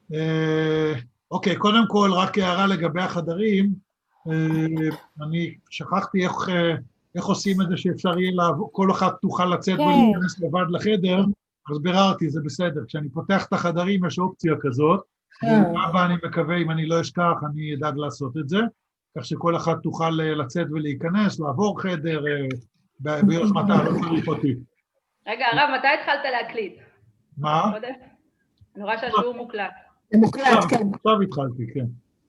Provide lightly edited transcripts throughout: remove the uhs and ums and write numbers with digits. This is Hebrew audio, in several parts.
אוקיי, קודם כל רק הערה לגבי החדרים, אני שכחתי איך עושים את זה שאפשר יהיה לעבור, כל אחד תוכל לצאת כן. ולהיכנס לבד לחדר, אז ביררתי, זה בסדר, כשאני פותח את החדרים יש אופציה כזאת, ולאבא אני מקווה, אם אני לא אשכח, אני אדאג לעשות את זה, כך שכל אחד תוכל לצאת ולהיכנס, לעבור חדר, ביוזמתה, לא צריך אותי. רגע, הרב, מתי התחלת להקליט? מה? אני רואה שהשיעור מוקלט. זה מוקלט, כן. עכשיו התחלתי, כן.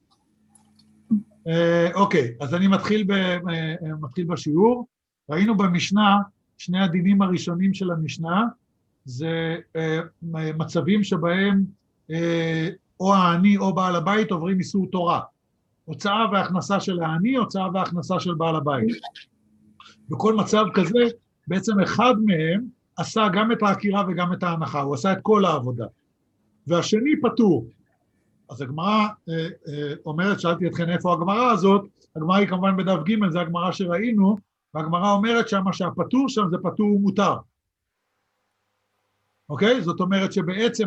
אוקיי, אז אני מתחיל בשיעור. ראינו במשנה, שני הדינים הראשונים של המשנה, זה מצבים שבהם או העני או בעל הבית עוברים איסור תורה. הוצאה והכנסה של העני, הוצאה והכנסה של בעל הבית. בכל מצב כזה, בעצם אחד מהם עשה גם את העקירה וגם את ההנחה, הוא עשה את כל העבודה. והשני פטור. אז הגמרא אומרת, שאלתי אתכם איפה הגמרא הזאת, הגמרא היא כמובן בדף ג', זה הגמרא שראינו, והגמרא אומרת שמה שהפטור שם זה פטור ומותר. אוקיי? זאת אומרת שבעצם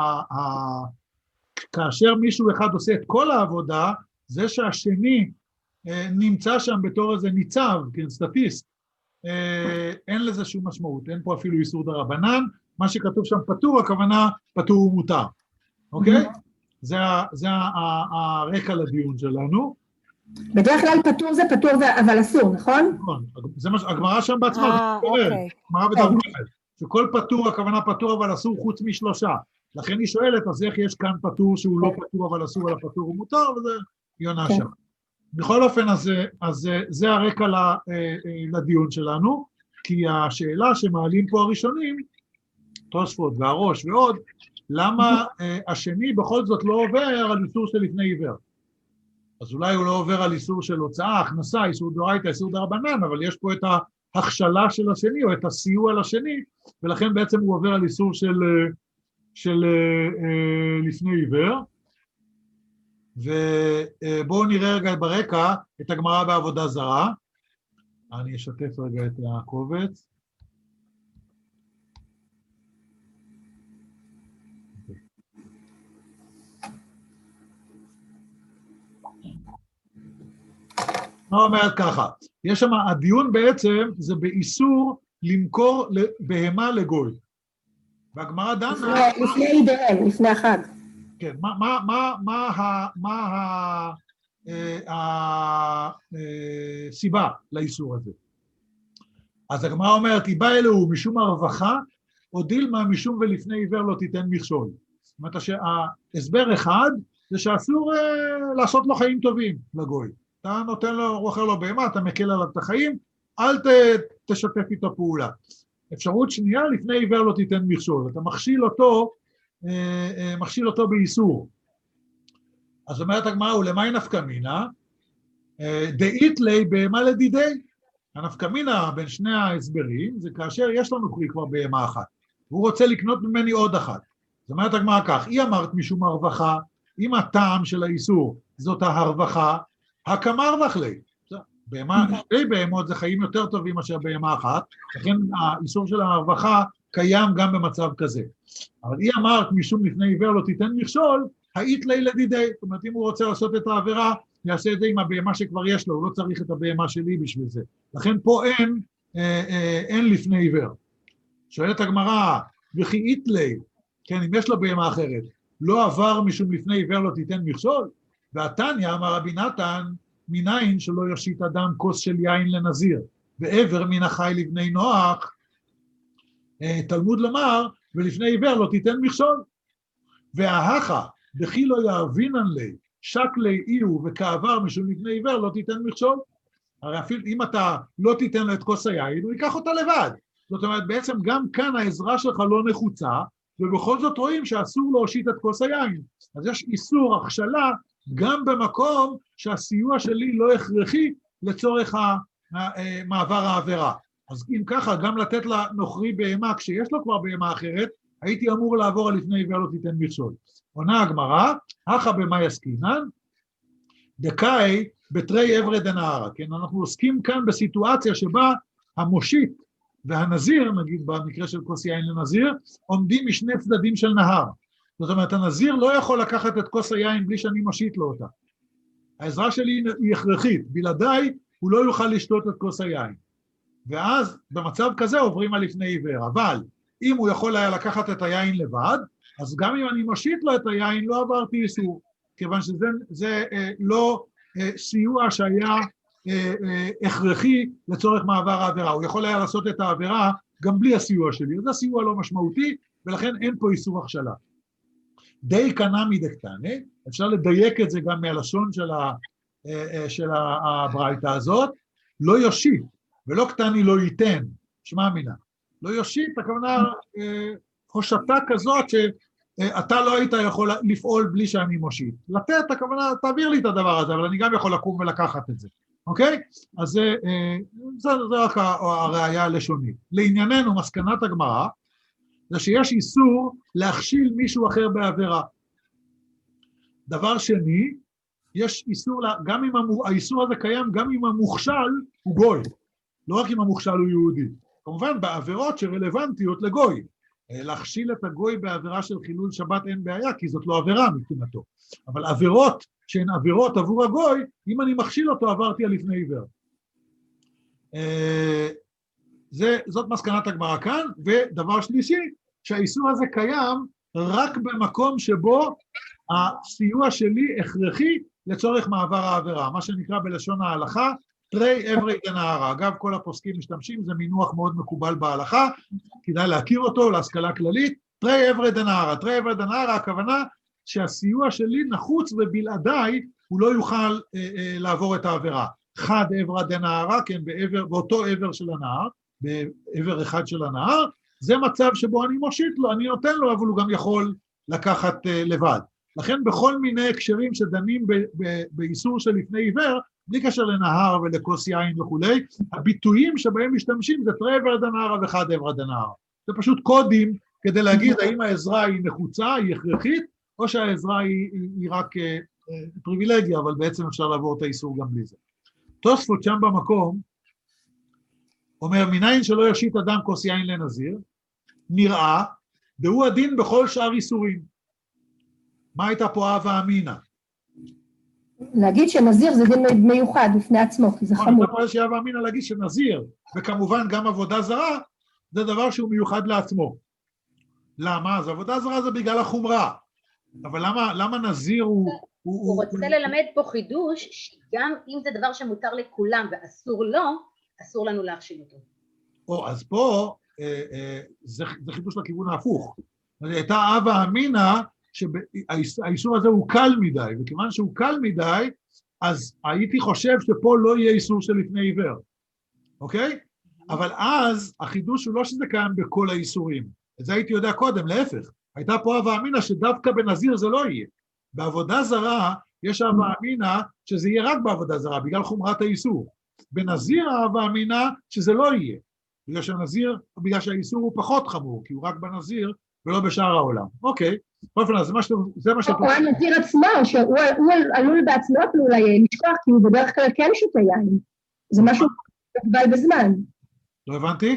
כאשר מישהו אחד עושה את כל העבודה, זה שהשני נמצא שם בתור איזה ניצב, כן, סטטיסט, אין לזה שום משמעות, אין פה אפילו איסור דרבנן, מה שכתוב שם פטור, הכוונה פטור ומותר. אוקיי? זה הרקע לדיון שלנו. בדרך כלל פטור זה פטור אבל אסור, נכון? נכון, זה מה הגמרא שם בעצמה, הגמרא בדף ג', שכל פטור, הכוונה פטור אבל אסור חוץ משלושה. לכן היא שואלת, אז איך יש כאן פטור שהוא לא פטור אבל אסור, אלא פטור ומותר, וזה יונה שם. בכל אופן, אז זה הרקע לדיון שלנו, כי השאלה שמעלים פה הראשונים, תוספות והראש ועוד, למה השני בכל זאת לא עובר על איסור של לפני עיוור? אז אולי הוא לא עובר על איסור של הוצאה, הכנסה, איסור דאורייתא, איסור דרבנן, אבל יש פה את ההכשלה של השני, או את הסיוע לשני, ולכן בעצם הוא עובר על איסור של לפני עיוור. ובואו נראה רגע ברקע את הגמרא בעבודה זרה. אני אשתף רגע את הקובץ. מה אומרת ככה? יש שם, הדיון בעצם זה באיסור למכור בהמה לגוי. והגמרא דנה... לפני עיוור, לפני החג. כן, מה הסיבה לאיסור הזה? אז הגמרא אומרת, היא באה אלוהו משום הרווחה, או דילמה משום ולפני עיוור לא תיתן מכשול. זאת אומרת, ההסבר אחד זה שאסור לעשות לו חיים טובים לגוי. אתה נותן לו, הוא אחר לו בהמה, אתה מקל עליו את החיים, אל תשתף איתו פעולה. אפשרות שנייה, לפני עיוור לא תיתן מכשול, אתה מכשיל אותו באיסור. אז אומרת הגמרא, ולמאי נפקא מינה? דאית לי בהמה לדידי. הנפקא מינה בין שני ההסברים, זה כאשר יש לנו כבר בהמה אחת, והוא רוצה לקנות ממני עוד אחת. זאת אומרת הגמרא כך, היא אמרת משום הרווחה, אם הטעם של האיסור זאת הרווחה, הקמר רווח לי. שתי בהמות זה חיים יותר טובים מאשר בהמה אחת, לכן האיסור של הרווחה קיים גם במצב כזה. אבל היא אמרת משום לפני עיוור לא תיתן מכשול, היית לי לדידי. זאת אומרת, אם הוא רוצה לעשות את העבירה, יעשה את זה עם הבהמה שכבר יש לו, הוא לא צריך את הבהמה שלי בשביל זה. לכן פה אין לפני עיוור. שואלת הגמרא, וכי אית לי, כן, אם יש לו בהמה אחרת, לא עבר משום לפני עיוור לא תיתן מכשול? והתניא אמר רבי נתן, מניין שלא יושיט אדם כוס של יין לנזיר, ועבר מן החי לבני נוח, תלמוד לומר, ולפני עיוור לא תיתן מכשול. וההכה, בכי לא יאבינן לי, שק לי איהו וכעבר משום לפני עיוור לא תיתן מכשול. הרי אפילו אם אתה לא תיתן לו את כוס היין, הוא ייקח אותה לבד. זאת אומרת, בעצם גם כאן העזרה שלך לא נחוצה, ובכל זאת רואים שאסור להושיט את כוס היין. אז יש איסור הכשלה, גם במקום שהסיוע שלי לא הכרחי לצורך מעבר העבירה. אז אם ככה, גם לתת לנוכרי בהמה, כשיש לו כבר בהמה אחרת, הייתי אמור לעבור על לפני עיוור לא תיתן מכשול. עונה הגמרא, הכה במה יסקינן, דקאי בתרי עברי דנהרה. כן, אנחנו עוסקים כאן בסיטואציה שבה המושיט והנזיר, נגיד במקרה של כוס יין לנזיר, עומדים משני צדדים של נהר. זאת אומרת, הנזיר לא יכול לקחת את כוס היין בלי שאני מושיט לו אותה. העזרה שלי היא הכרחית, בלעדיי הוא לא יוכל לשתות את כוס היין. ואז במצב כזה עוברים על לפני עיוור, אבל אם הוא יכול היה לקחת את היין לבד, אז גם אם אני מושיט לו את היין לא עברתי איסור, כיוון שזה לא סיוע שהיה הכרחי לצורך מעבר העבירה, הוא יכול היה לעשות את העבירה גם בלי הסיוע שלי, אז הסיוע לא משמעותי, ולכן אין פה איסור הכשלה. די קנה מדקטנה, אפשר לדייק את זה גם מהלשון של הברייתא הזאת, לא יושיט, ולא קטני לא ייתן, שמע מינה, לא יושיט, הכוונה הושטה כזאת שאתה לא היית יכול לפעול בלי שאני מושיט. לתת, הכוונה, תעביר לי את הדבר הזה, אבל אני גם יכול לקום ולקחת את זה. אוקיי? אז זה רק הראייה הלשונית. לענייננו, מסקנת הגמרא, זה שיש איסור להכשיל מישהו אחר בעבירה. דבר שני, יש איסור, גם אם האיסור הזה קיים, גם אם המוכשל הוא גוי, לא רק אם המוכשל הוא יהודי. כמובן, בעבירות שרלוונטיות לגוי. להכשיל את הגוי בעבירה של חילול שבת אין בעיה, כי זאת לא עבירה מבחינתו. אבל עבירות שהן עבירות עבור הגוי, אם אני מכשיל אותו, עברתי על לפני עיוור. זאת מסקנת הגמרא כאן, ודבר שלישי, שהאיסור הזה קיים רק במקום שבו הסיוע שלי הכרחי לצורך מעבר העבירה, מה שנקרא בלשון ההלכה, תרי אברי דנהרא. אגב, כל הפוסקים משתמשים, זה מינוח מאוד מקובל בהלכה, כדאי להכיר אותו להשכלה כללית, תרי אברי דנהרא. תרי אברי דנהרא, הכוונה שהסיוע שלי נחוץ ובלעדיי הוא לא יוכל לעבור את העבירה. חד אברה דנהרא, כן, באותו עבר של הנהר, בעבר אחד של הנהר, זה מצב שבו אני מושיט לו, אני נותן לו, אבל הוא גם יכול לקחת לבד. לכן בכל מיני הקשרים שדנים באיסור של לפני עיוור, בלי קשר לנהר ולכוס יין וכולי, הביטויים שבהם משתמשים זה תרי אברה דנהרא וחד אברה דנהרא. זה פשוט קודים כדי להגיד האם העזרה היא נחוצה, היא הכרחית, או שהעזרה היא רק פריבילגיה, אבל בעצם אפשר לעבור את האיסור גם בלי זה. תוספות שם במקום, אומר, מניין שלא יושיט אדם כוס יין לנזיר, נראה, דהוא הדין בכל שאר איסורים. מה הייתה פה הווה אמינא? להגיד שנזיר זה דין מיוחד בפני עצמו, כי זה חמור. הייתה פה איזושהי הווה אמינא להגיד שנזיר, וכמובן גם עבודה זרה, זה דבר שהוא מיוחד לעצמו. למה? אז עבודה זרה זה בגלל החומרה. אבל למה נזיר הוא רוצה ללמד פה חידוש, שגם אם זה דבר שמותר לכולם ואסור לו, אסור לנו להכשיל אותו. אז פה זה חידוש לכיוון ההפוך. הייתה הווה אמינא שהאיסור הזה הוא קל מדי, וכיוון שהוא קל מדי, אז הייתי חושב שפה לא יהיה איסור של לפני עיוור. אוקיי? אבל אז החידוש הוא לא שזה קיים בכל האיסורים. את זה הייתי יודע קודם, להפך. הייתה פה הווה אמינא שדווקא בנזיר זה לא יהיה. בעבודה זרה יש הווה אמינא שזה יהיה רק בעבודה זרה, בגלל חומרת האיסור. בנזיר ההווה אמינא שזה לא יהיה. בגלל שהאיסור הוא פחות חמור, כי הוא רק בנזיר ולא בשאר העולם. אוקיי, באופן הזה, זה מה שאתה... או הנזיר עצמו, שהוא עלול בעצמו אולי לשכוח, כי הוא בדרך כלל כן שותה יין. זה משהו מוגבל בזמן. לא הבנתי?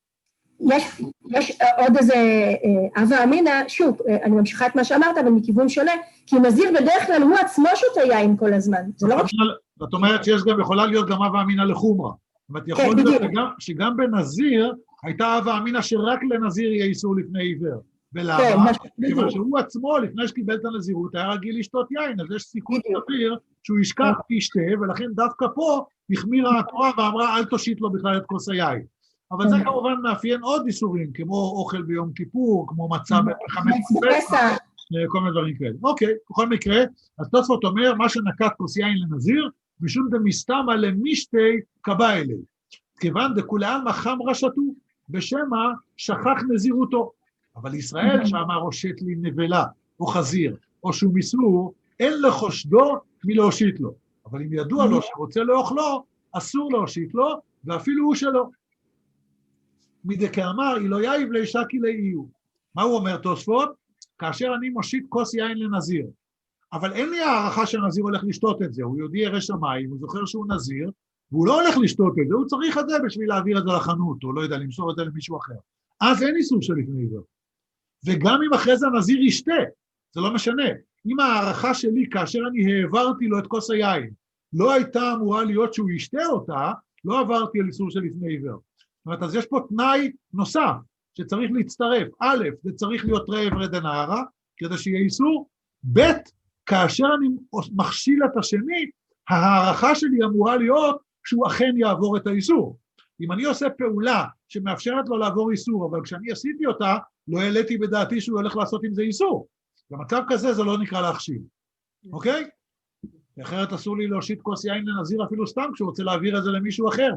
יש עוד איזה הווה אמינא, שוב, אני ממשיכה את מה שאמרת, אבל מכיוון שונה, כי נזיר בדרך כלל הוא עצמו שותה יין כל הזמן. זה לא רק... זאת אומרת שיש גם, יכולה להיות גם הווה אמינא לחומרה. זאת אומרת, יכול להיות שגם בנזיר הייתה הווה אמינא שרק לנזיר יהיה איסור לפני עיוור. ולמה? כיוון שהוא עצמו, לפני שקיבל את הנזירות, היה רגיל לשתות יין, אז יש סיכוי סביר שהוא ישכח וישתה, ולכן דווקא פה החמירה התורה ואמרה, אל תושיט לו בכלל את כוס היין. אבל זה כמובן מאפיין עוד איסורים, כמו אוכל ביום כיפור, כמו מצה בחמץ פסח, כל מיני דברים כאלה. אוקיי, בכל מקרה, אז תוספות אומר, מה שנקט כוס יין לנזיר, משום דמסתמא למשתי קבע אלי. כיוון דכולי חמרא שתו, בשמא שכח נזירותו. אבל ישראל שאמר הושט לי נבלה, או חזיר, או שום איסור, אין לחושדו מלהושיט לו. אבל אם ידוע לו שרוצה לאוכלו, אסור להושיט לו, ואפילו הוא שלו. מדכאמר, אילו יאיב לישקי לאיהו. מה הוא אומר תוספות? כאשר אני מושיט כוס יין לנזיר, אבל אין לי הערכה שהנזיר הולך לשתות את זה, הוא יודעי ירא שמיים, הוא זוכר שהוא נזיר, והוא לא הולך לשתות את זה, הוא צריך את זה בשביל להעביר את זה לחנות, הוא לא יודע, למסור את זה למישהו אחר. אז אין איסור של לפני עיוור. וגם אם אחרי זה הנזיר ישתה, זה לא משנה. אם הערכה שלי, כאשר אני העברתי לו את כוס היין, לא הייתה אמורה להיות שהוא ישתה אותה, לא עברתי על איסור של לפני עיוור. זאת אומרת, אז יש פה תנאי נוסף, שצריך להצטרף. א', זה צריך להיות ראה עברי דנהרה, כדי שיהיה איסור. ב', כאשר אני מכשיל את השני, הערכה שלי אמורה להיות שהוא אכן יעבור את האיסור. אם אני עושה פעולה שמאפשרת לו לעבור איסור, אבל כשאני עשיתי אותה, לא העליתי בדעתי שהוא הולך לעשות עם זה איסור. במצב כזה זה לא נקרא להכשיל. אוקיי? אחרת אסור לי להושיט כוס יין לנזיר אפילו סתם כשהוא רוצה להעביר את זה למישהו אחר.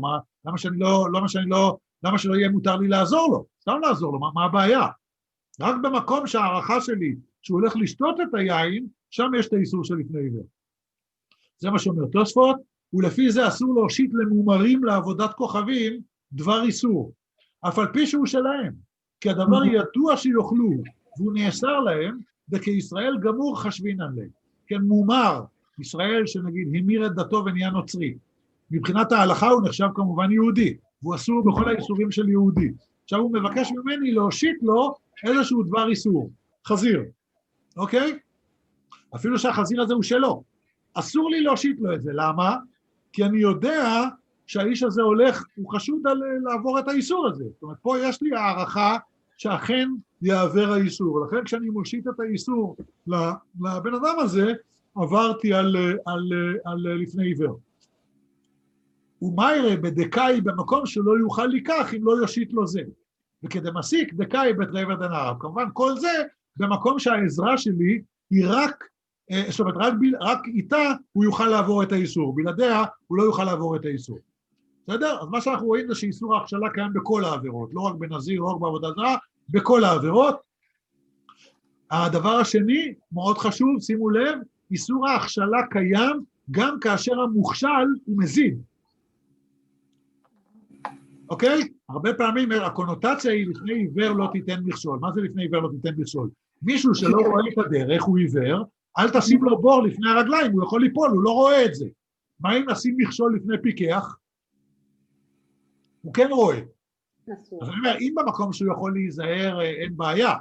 למה שלא יהיה מותר לי לעזור לו? סתם לעזור לו, מה הבעיה? רק במקום שהערכה שלי, שהוא הולך לשתות את היין, שם יש את האיסור של לפני עיוור. זה מה שאומר תוספות, ולפי זה אסור להושיט למומרים לעבודת כוכבים דבר איסור, אף על פי שהוא שלהם, כי הדבר ידוע שיוכלו, והוא נאסר להם, וכישראל גמור חשבינן להם. כן, מומר, ישראל שנגיד המיר את דתו ונהיה נוצרי, מבחינת ההלכה הוא נחשב כמובן יהודי, והוא אסור בכל האיסורים של יהודי. עכשיו הוא מבקש ממני להושיט לו איזשהו דבר איסור, חזיר, אוקיי? אפילו שהחזיר הזה הוא שלו. אסור לי להושיט לו את זה, למה? כי אני יודע שהאיש הזה הולך, הוא חשוד על לעבור את האיסור הזה. זאת אומרת, פה יש לי הערכה שאכן יעבר האיסור. לכן כשאני מושיט את האיסור לבן אדם הזה, עברתי על לפני עיוור. ומה יראה בדקאי במקום שלא יוכל לקח אם לא יושיט לו זה. וכדמסיק דקאי בית רעב דנהרה. כמובן כל זה במקום שהעזרה שלי היא רק, זאת אומרת רק איתה הוא יוכל לעבור את האיסור, בלעדיה הוא לא יוכל לעבור את האיסור. בסדר? אז מה שאנחנו רואים זה שאיסור ההכשלה קיים בכל העבירות, לא רק בנזיר, לא רק בעבודה זרה, בכל העבירות. הדבר השני, מאוד חשוב, שימו לב, איסור ההכשלה קיים גם כאשר המוכשל הוא מזיד. אוקיי? הרבה פעמים הקונוטציה היא לפני עיוור לא תיתן מכשול. מה זה לפני עיוור לא תיתן מכשול? מישהו שלא רואה את הדרך, הוא עיוור, אל תשים לו בור לפני הרגליים, הוא יכול ליפול, הוא לא רואה את זה. מה אם נשים מכשול לפני פיקח? הוא כן רואה. אז אני אומר, אם במקום שהוא יכול להיזהר, אין בעיה.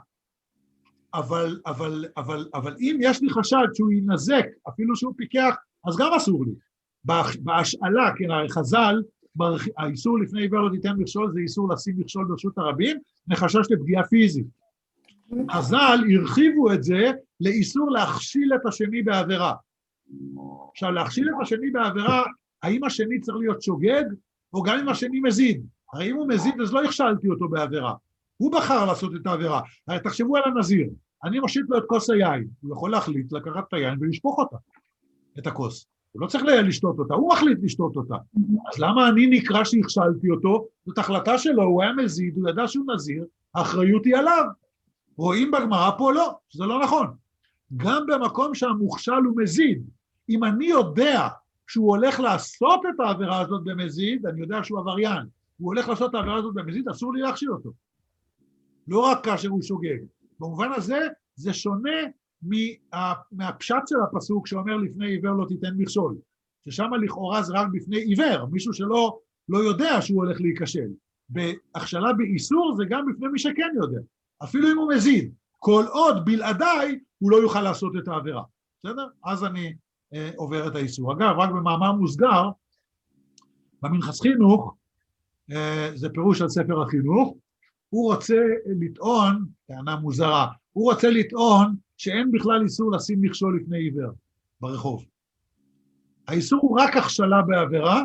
אבל אם יש לי חשד שהוא ינזק, אפילו שהוא פיקח, אז גם אסור לי. בהשאלה, כן, הרי חז"ל, האיסור לפני עיוור לא תיתן מכשול, זה איסור לשים מכשול ברשות הרבים, מחשש לפגיעה פיזית. חז"ל הרחיבו את זה לאיסור להכשיל את השני בעבירה. עכשיו, להכשיל את השני בעבירה, האם השני צריך להיות שוגג, או גם אם השני מזיד. הרי אם הוא מזיד, אז לא הכשלתי אותו בעבירה. הוא בחר לעשות את העבירה. הרי תחשבו על הנזיר. אני מושיט לו את כוס היין. הוא יכול להחליט לקחת את היין ולשפוך אותה, את הכוס. הוא לא צריך לשתות אותה, הוא מחליט לשתות אותה. אז למה אני נקרא שהכשלתי אותו? זאת החלטה שלו, הוא היה מזיד, הוא ידע שהוא נזיר, האחריות היא עליו. רואים בגמרא פה לא, שזה לא נכון. גם במקום שהמוכשל הוא מזיד, אם אני יודע שהוא הולך לעשות את העבירה הזאת במזיד, אני יודע שהוא עבריין, הוא הולך לעשות את העבירה הזאת במזיד, אסור לי להכשיל אותו. לא רק כאשר הוא שוגג. במובן הזה, זה שונה מהפשט של הפסוק שאומר לפני עיוור לא תיתן מכשול, ששם לכאורה זה רק בפני עיוור, מישהו שלא יודע שהוא הולך להיכשל. בהכשלה באיסור זה גם בפני מי שכן יודע, אפילו אם הוא מזיד, כל עוד בלעדיי הוא לא יוכל לעשות את העבירה. בסדר? אז אני עובר את האיסור. אגב, רק במאמר מוסגר, במנחס חינוך, זה פירוש על ספר החינוך, הוא רוצה לטעון, טענה מוזרה, הוא רוצה לטעון שאין בכלל איסור לשים מכשול לפני עיוור ברחוב. האיסור הוא רק הכשלה בעבירה,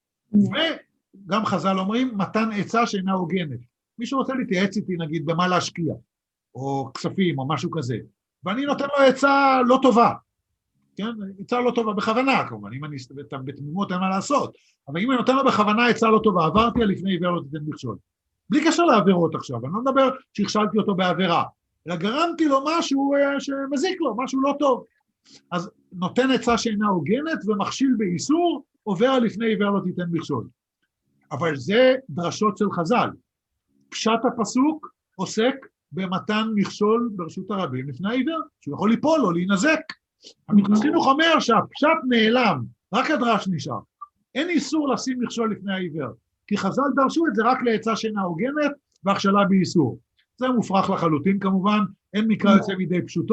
וגם חז"ל אומרים, מתן עצה שאינה הוגנת. מישהו רוצה להתייעץ איתי, נגיד, במה להשקיע, או כספים, או משהו כזה, ואני נותן לו עצה לא טובה, כן? עצה לא טובה בכוונה, כמובן, אם אני בתמימות אין מה לעשות, אבל אם אני נותן לו בכוונה עצה לא טובה, עברתי על לפני עיוור לא תיתן מכשול. בלי קשר לעבירות עכשיו, אני לא מדבר שהכשלתי אותו בעבירה, אלא גרמתי לו משהו שמזיק לו, משהו לא טוב. אז נותן עצה שאינה הוגנת ומכשיל באיסור, עובר על לפני עיוור לא תיתן מכשול. אבל זה דרשות של חז"ל. פשט הפסוק עוסק במתן מכשול ברשות הרבים לפני העיוור, שהוא יכול ליפול או להינזק. המנחס חינוך אומר שהפשט נעלם, רק הדרש נשאר. אין איסור לשים מכשול לפני העיוור, כי חז"ל דרשו את זה רק לעצה שאינה הוגנת והכשלה באיסור. זה מופרך לחלוטין כמובן, אין מקרא יוצא מידי פשוטו,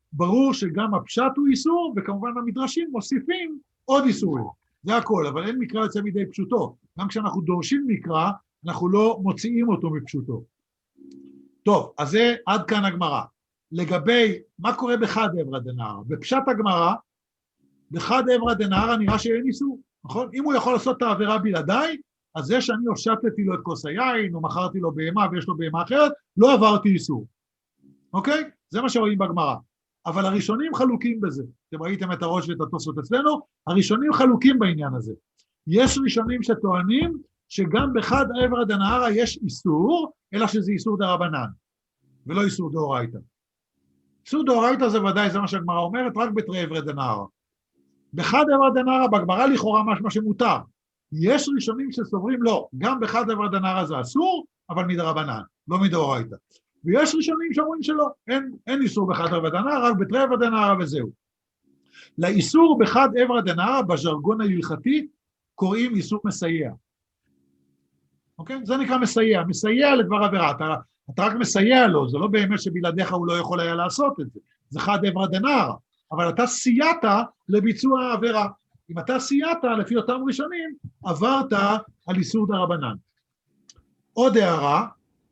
ברור שגם הפשט הוא איסור, וכמובן המדרשים מוסיפים עוד איסורים. זה הכל, אבל אין מקרא יוצא מידי פשוטו. גם כשאנחנו דורשים מקרא, אנחנו לא מוציאים אותו מפשוטו. טוב, אז זה עד כאן הגמרא. לגבי מה קורה בחד עברא דנהרא. בפשט הגמרא, בחד עברא דנהרא נראה שאין איסור, נכון? אם הוא יכול לעשות את העבירה בלעדיי, אז זה שאני הושטתי לו את כוס היין, או מכרתי לו בהמה ויש לו בהמה אחרת, לא עברתי איסור. אוקיי? זה מה שרואים בגמרא. אבל הראשונים חלוקים בזה. אתם ראיתם את הראש ואת התוספות אצלנו, הראשונים חלוקים בעניין הזה. יש ראשונים שטוענים שגם בחד עברא דנהרא יש איסור, אלא שזה איסור דרבנן, ולא איסור דאורייתא. איסור דאורייתא זה ודאי, זה מה שהגמרא אומרת, רק בתרי עברא דנהרא. בחד עברא דנהרא בגמרא לכאורה משמע שמותר. יש ראשונים שסוברים לא, גם בחד עברא דנהרא זה אסור, אבל מדרבנן, לא מדאורייתא. ויש ראשונים שאומרים שלא, אין איסור בחד עברא דנהרא, רק בתרי עברא דנהרא וזהו. לאיסור בחד עברא דנהרא בז'רגון ההלכתי קוראים איסור מסייע. אוקיי? זה נקרא מסייע, מסייע לדבר עבירה, אתה רק מסייע לו, זה לא באמת שבלעדיך הוא לא יכול היה לעשות את זה, זה חד עברא דנהרא, אבל אתה סייעת לביצוע העבירה. אם אתה סייעת לפי אותם ראשונים, עברת על איסור דרבנן. עוד הערה,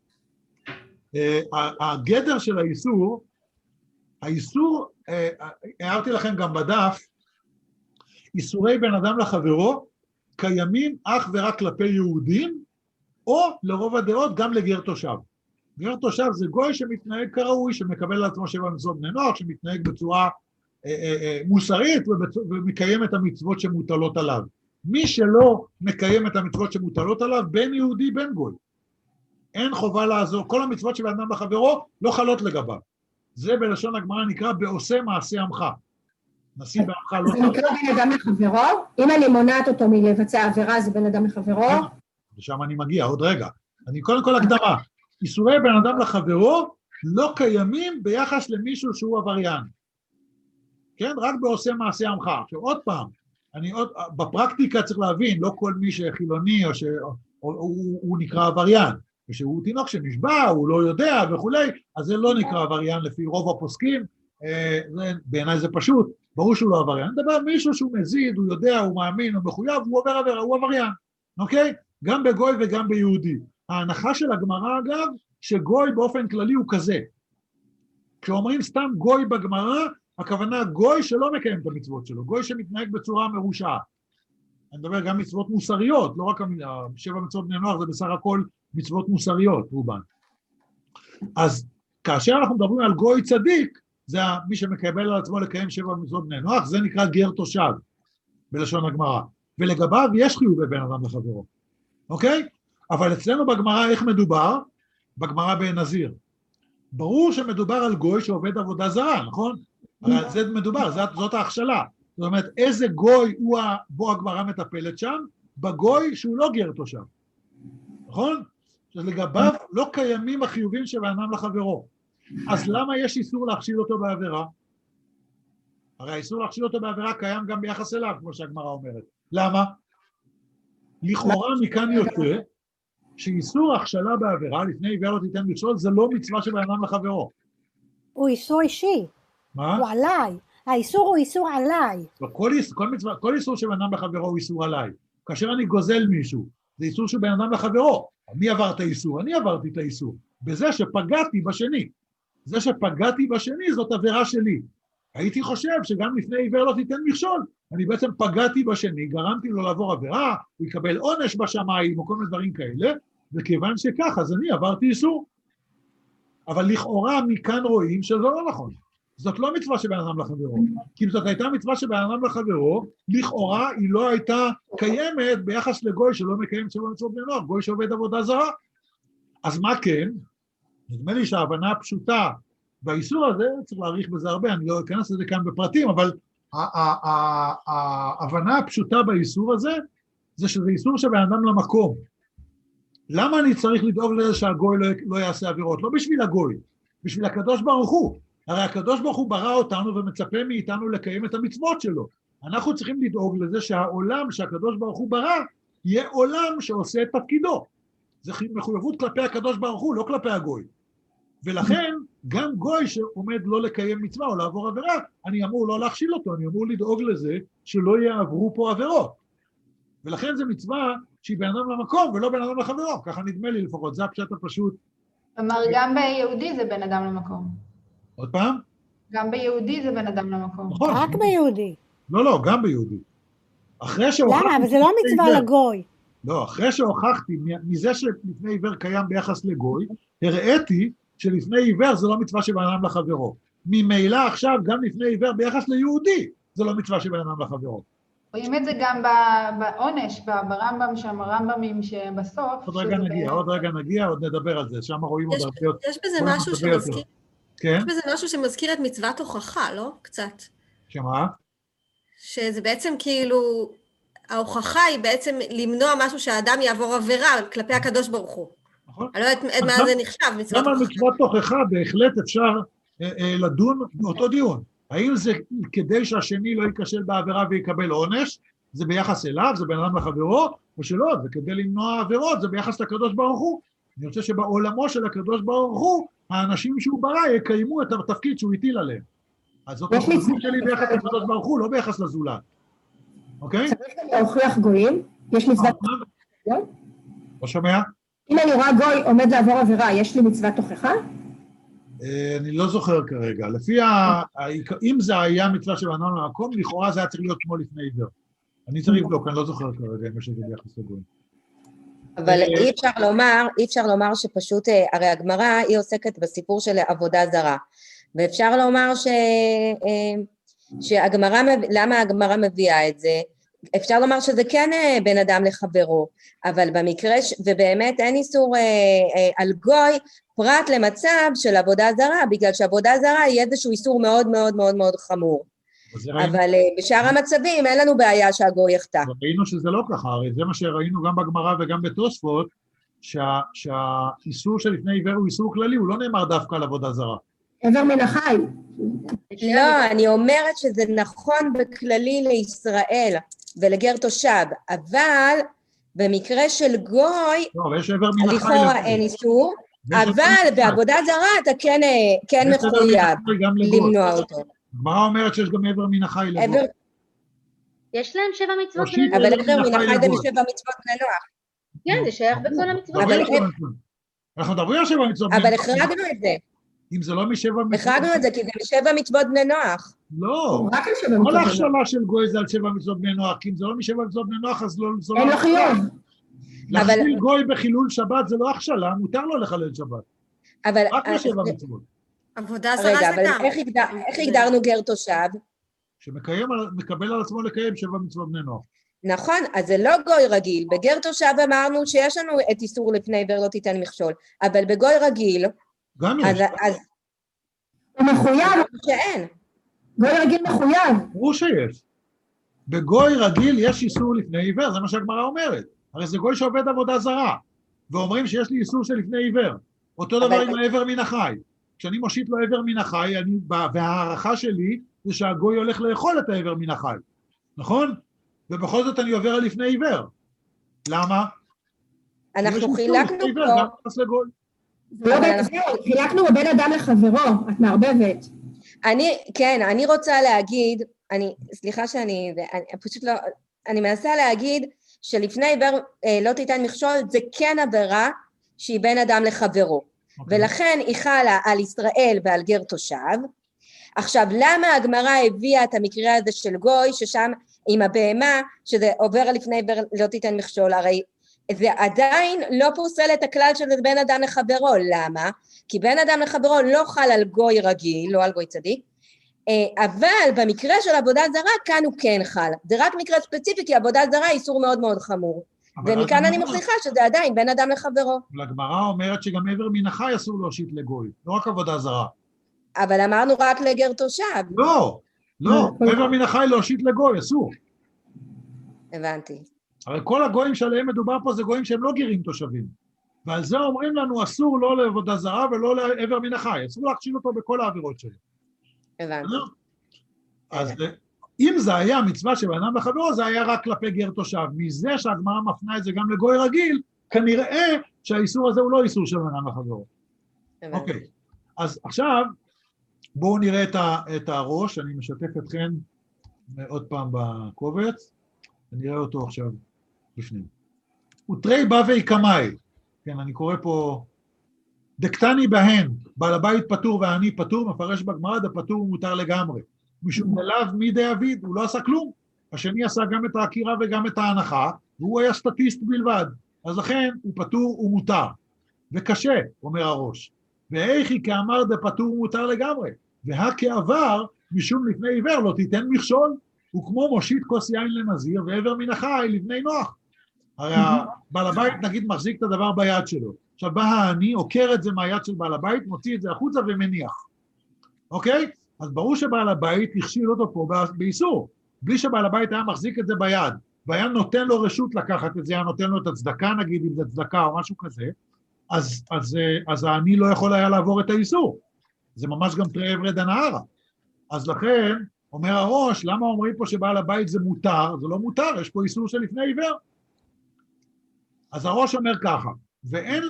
הגדר של האיסור, הערתי לכם גם בדף, איסורי בן אדם לחברו, קיימים אך ורק כלפי יהודים, או לרוב הדעות גם לגר תושב. גר תושב זה גוי שמתנהג כראוי, שמקבל על עצמו 7 מצוות בני נוח, שמתנהג בצורה מוסרית ומקיים את המצוות שמוטלות עליו. מי שלא מקיים את המצוות שמוטלות עליו, בין יהודי בין גוי. אין חובה לעזור, כל המצוות שבן אדם לחברו לא חלות לגביו. זה בלשון הגמרא נקרא בעושה מעשה עמך. נשיא בעמך לא... זה נקרא בן אדם לחברו? אם אני מונעת אותו מלבצע עבירה, זה בן אדם לחברו? ושם אני מגיע, עוד רגע. אני קודם כל הקדמה. איסורי בן אדם לחברו לא קיימים ביחס למישהו שהוא עבריין. כן? רק בעושה מעשה עמך. עכשיו עוד פעם, בפרקטיקה צריך להבין, לא כל מי שחילוני הוא נקרא עבריין. כשהוא תינוק שנשבע, הוא לא יודע וכולי, אז זה לא נקרא עבריין לפי רוב הפוסקים, בעיניי זה פשוט, ברור שהוא לא עבריין. דבר מישהו שהוא מזיד, הוא יודע, הוא מאמין, הוא מחויב, הוא עובר עבירה, הוא עבריין. אוקיי? גם בגוי וגם ביהודי. ההנחה של הגמרא אגב, שגוי באופן כללי הוא כזה. כשאומרים סתם גוי בגמרא, הכוונה גוי שלא מקיים את המצוות שלו, גוי שמתנהג בצורה מרושעת. אני מדבר גם מצוות מוסריות, לא רק 7 מצוות בני נוח, זה בסך הכל מצוות מוסריות, רובן. אז כאשר אנחנו מדברים על גוי צדיק, זה מי שמקבל על עצמו לקיים 7 מצוות בני נוח, זה נקרא גר תושב, בלשון הגמרא. ולגביו יש חיוב בבין אדם לחברו. אוקיי? אבל אצלנו בגמרא איך מדובר? בגמרא בנזיר. ברור שמדובר על גוי שעובד עבודה זרה, נכון? על זה מדובר, זאת ההכשלה. זאת אומרת, איזה גוי הוא בו הגמרא מטפלת שם? בגוי שהוא לא גר תושב. נכון? שלגביו לא קיימים החיובים שבאדם לחברו. אז למה יש איסור להכשיל אותו בעבירה? הרי האיסור להכשיל אותו בעבירה קיים גם ביחס אליו, כמו שהגמרא אומרת. למה? לכאורה מכאן יוצא שאיסור הכשלה בעבירה, לפני עיוור לא תיתן מכשול, זה לא מצווה שבאדם לחברו. הוא איסור אישי. מה? הוא עליי. האיסור הוא איסור עליי. כל איסור שבאדם לחברו הוא איסור עליי. כאשר אני גוזל מישהו, זה איסור שבאדם לחברו. מי עבר את האיסור? אני עברתי את האיסור. בזה שפגעתי בשני. זה שפגעתי בשני זאת עבירה שלי. הייתי חושב שגם לפני עיוור לא תיתן מכשול. אני בעצם פגעתי בשני, גרמתי לו לעבור עבירה, הוא יקבל עונש בשמיים או כל מיני דברים כאלה, וכיוון שכך, אז אני עברתי איסור. אבל לכאורה מכאן רואים שזה לא נכון. זאת לא מצווה שבן אדם לחברו. כי אם זאת הייתה מצווה שבן אדם לחברו, לכאורה היא לא הייתה קיימת ביחס לגוי שלא מקיים 7 מצוות בני נוח, גוי שעובד עבודה זרה. אז מה כן? נדמה לי שההבנה הפשוטה באיסור הזה, צריך להעריך בזה הרבה, אני לא אכנס לזה כאן בפרטים, אבל ההבנה הפשוטה באיסור הזה, זה שזה איסור שבן אדם למקום. למה אני צריך לדאוג לזה שהגוי לא יעשה עבירות? לא בשביל הגוי, בשביל הקדוש ברוך הוא. הרי הקדוש ברוך הוא ברא אותנו ומצפה מאיתנו לקיים את המצוות שלו. אנחנו צריכים לדאוג לזה שהעולם שהקדוש ברוך הוא ברא, יהיה עולם שעושה את תפקידו. זה מחויבות כלפי הקדוש ברוך הוא, לא כלפי הגוי. ולכן, גם גוי שעומד לא לקיים מצווה או לעבור עבירה, אני אמור לא להכשיל אותו, אני אמור לדאוג לזה שלא יעברו פה עבירות. ולכן זה מצווה שהיא בן אדם למקום ולא בן אדם לחברו, ככה נדמה לי לפחות, זה הפשט הפשוט. כלומר, גם ביהודי זה בן אדם למקום. עוד פעם? גם ביהודי זה בן אדם למקום. נכון. רק ביהודי. לא, גם ביהודי. אחרי שהוכחתי... למה? אבל זה לא מצווה לגוי. לא, אחרי שהוכחתי, מזה שלפני עיוור קיים ביחס לגוי, הראיתי שלפני עיוור זה לא מצווה שבן אדם לחברו. ממילא עכשיו גם לפני עיוור ביחס ליהודי, זה לא מצווה שבן אדם לחברו. רואים את זה גם בעונש, ברמב"ם, שם הרמב"מים שבסוף... עוד רגע נגיע, עוד נדבר על זה, שם רואים עוד הרבה יותר. יש בזה משהו שמזכיר... כן? יש בזה משהו שמזכיר את מצוות הוכחה, לא? קצת. שמה? שזה בעצם כאילו... ההוכחה היא בעצם למנוע משהו שהאדם יעבור עבירה כלפי הקדוש ברוך הוא. נכון. אני לא יודעת מה זה נחשב, גם על מצוות תוכחה בהחלט אפשר לדון באותו דיון. האם זה כדי שהשני לא ייכשל בעבירה ויקבל עונש, זה ביחס אליו, זה בן אדם לחברו, או שלא, זה כדי למנוע עבירות, זה ביחס לקדוש ברוך הוא. אני רוצה שבעולמו של הקדוש ברוך הוא, האנשים שהוא ברא יקיימו את התפקיד שהוא הטיל עליהם. אז זאת התפקיד שלי ביחס לקדוש ברוך הוא, לא ביחס לזולת. אוקיי? צריך גם להוכיח גויים, יש מצוות... לא שומע? אם אני רואה גוי עומד לעבור עבירה, יש לי מצוות תוכחה? אני לא זוכר כרגע. אם זה היה מצווה של אדם למקום, לכאורה זה היה צריך להיות כמו לפני עיוור. אני צריך לבדוק, אני לא זוכר כרגע אם יש את זה ביחס לגויים. אבל אי אפשר לומר שפשוט, הרי הגמרא היא עוסקת בסיפור של עבודה זרה, ואפשר לומר שהגמרא, למה הגמרא מביאה את זה? אפשר לומר שזה כן בן אדם לחברו, אבל במקרה, ובאמת אין איסור על גוי, פרט למצב של עבודה זרה, בגלל שעבודה זרה היא איזשהו איסור מאוד מאוד מאוד מאוד חמור. אבל בשאר המצבים אין לנו בעיה שהגוי יחטא. ראינו שזה לא ככה, הרי זה מה שראינו גם בגמרא וגם בתוספות, שהאיסור שלפני עיוור הוא איסור כללי, הוא לא נאמר דווקא על עבודה זרה. עבר מן החי. לא, אני אומרת שזה נכון בכללי לישראל ולגר תושב, אבל במקרה של גוי, לכאורה אין איסור, אבל בעבודה זרה אתה כן מחויב למנוע אותו. הגמרא אומרת שיש גם עבר מן החי לגוי. יש להם 7 מצוות בני נוח. אבל עבר מן החי זה מ7 מצוות בני נוח. כן, זה שייך בכל המצוות. אנחנו מדברים על 7 מצוות בני נוח. אבל החרגנו את זה. אם זה לא מ7 מצוות... החרגנו את זה, כי זה מ7 מצוות בני נוח. לא, כל ההכשלה של גוי זה על 7 מצוות בני נוח, כי אם זה לא מ7 מצוות בני נוח, אז לא... אין לו חיוב. להכליל גוי בחילול שבת זה לא הכשלה, מותר לו לחלל שבת. רק ל7 מצוות. עבודה זרה זה רגע, אבל איך הגדרנו גר תושב? שמקבל על עצמו לקיים 7 מצוות בני נוח. נכון, אז זה לא גוי רגיל. בגר תושב אמרנו שיש לנו את איסור לפני עיוור לא תיתן מכשול, אבל בגוי רגיל... גם יש. הוא מחויב. שאין. גוי רגיל מחויב. ברור שיש. בגוי רגיל יש איסור לפני עיוור, זה מה שהגמרא אומרת. הרי זה גוי שעובד עבודה זרה, ואומרים שיש לי איסור של לפני עיוור. אותו דבר עם העבר מן החי. כשאני מושיט לו עבר מן החי, וההערכה שלי זה שהגוי הולך לאכול את העבר מן החי. נכון? ובכל זאת אני עובר על לפני עיוור. למה? אנחנו חילקנו פה... חילקנו בין אדם לחברו, את מערבבת. אני רוצה להגיד, סליחה שאני פשוט לא, אני מנסה להגיד שלפני עיוור לא תיתן מכשול, זה כן עבירה שהיא בין אדם לחברו, ולכן היא חלה על ישראל ועל גר תושב. עכשיו, למה הגמרא הביאה את המקרה הזה של גוי, ששם עם הבהמה, שזה עובר על לפני עיוור לא תיתן מכשול, הרי זה עדיין לא פוסל את הכלל של בין אדם לחברו. למה? כי בין אדם לחברו לא חל על גוי רגיל, לא על גוי צדיק, אבל במקרה של עבודה זרה, כאן הוא כן חל. זה רק מקרה ספציפי, כי עבודה זרה היא איסור מאוד מאוד חמור. ומכאן אני מוכיחה שזה עדיין בין אדם לחברו. הגמרא אומרת שגם עבר מן החי אסור להושיט לגוי, לא רק עבודה זרה. אבל אמרנו רק לגר תושב. לא, עבר מן החי להושיט לגוי, אסור. הבנתי. הרי כל הגויים שעליהם מדובר פה זה גויים שהם לא גרים תושבים. ועל זה אומרים לנו אסור לא לעבודה זרה ולא לעבר מן החי, אסור להכשיל אותו בכל העבירות שלו. הבנתי. אז אם זה היה מצווה של אדם וחברו, זה היה רק כלפי גר תושב. מזה שהגמרא מפנה את זה גם לגוי רגיל, כנראה שהאיסור הזה הוא לא איסור של אדם וחברו. אוקיי. אז עכשיו, בואו נראה את הראש, אני משתף אתכם עוד פעם בקובץ, ונראה אותו עכשיו בפנים. ותרי בבי קמאי, כן, אני קורא פה, דקטני בהן, בעל הבית פטור והעני פטור, מפרש בגמרא, דפטור ומותר לגמרי. משום דלאו מידי אביד, הוא לא עשה כלום. השני עשה גם את העקירה וגם את ההנחה, והוא היה סטטיסט בלבד. אז לכן הוא פטור ומותר. וקשה, אומר הראש. ואיכי כאמר דפטור ומותר לגמרי. והכעבר, משום לפני עיוור, לא תיתן מכשול. הוא כמו מושיט כוס יין לנזיר, ועבר מן החי לבני נוח. הרי בעל הבית נגיד מחזיק את הדבר ביד שלו. עכשיו בא העני, עוקר את זה מהיד של בעל הבית, מוציא את זה החוצה ומניח. אוקיי? אז ברור שבעל הבית הכשיל אותו פה באיסור. בלי שבעל הבית היה מחזיק את זה ביד, והיה נותן לו רשות לקחת את זה, היה נותן לו את הצדקה נגיד, אם זה צדקה או משהו כזה, אז העני לא יכול היה לעבור את האיסור. זה ממש גם תרי עברי דנהרה. אז לכן, אומר הראש, למה אומרים פה שבעל הבית זה מותר? זה לא מותר, יש פה איסור של לפני עיוור. אז הראש אומר ככה, ואין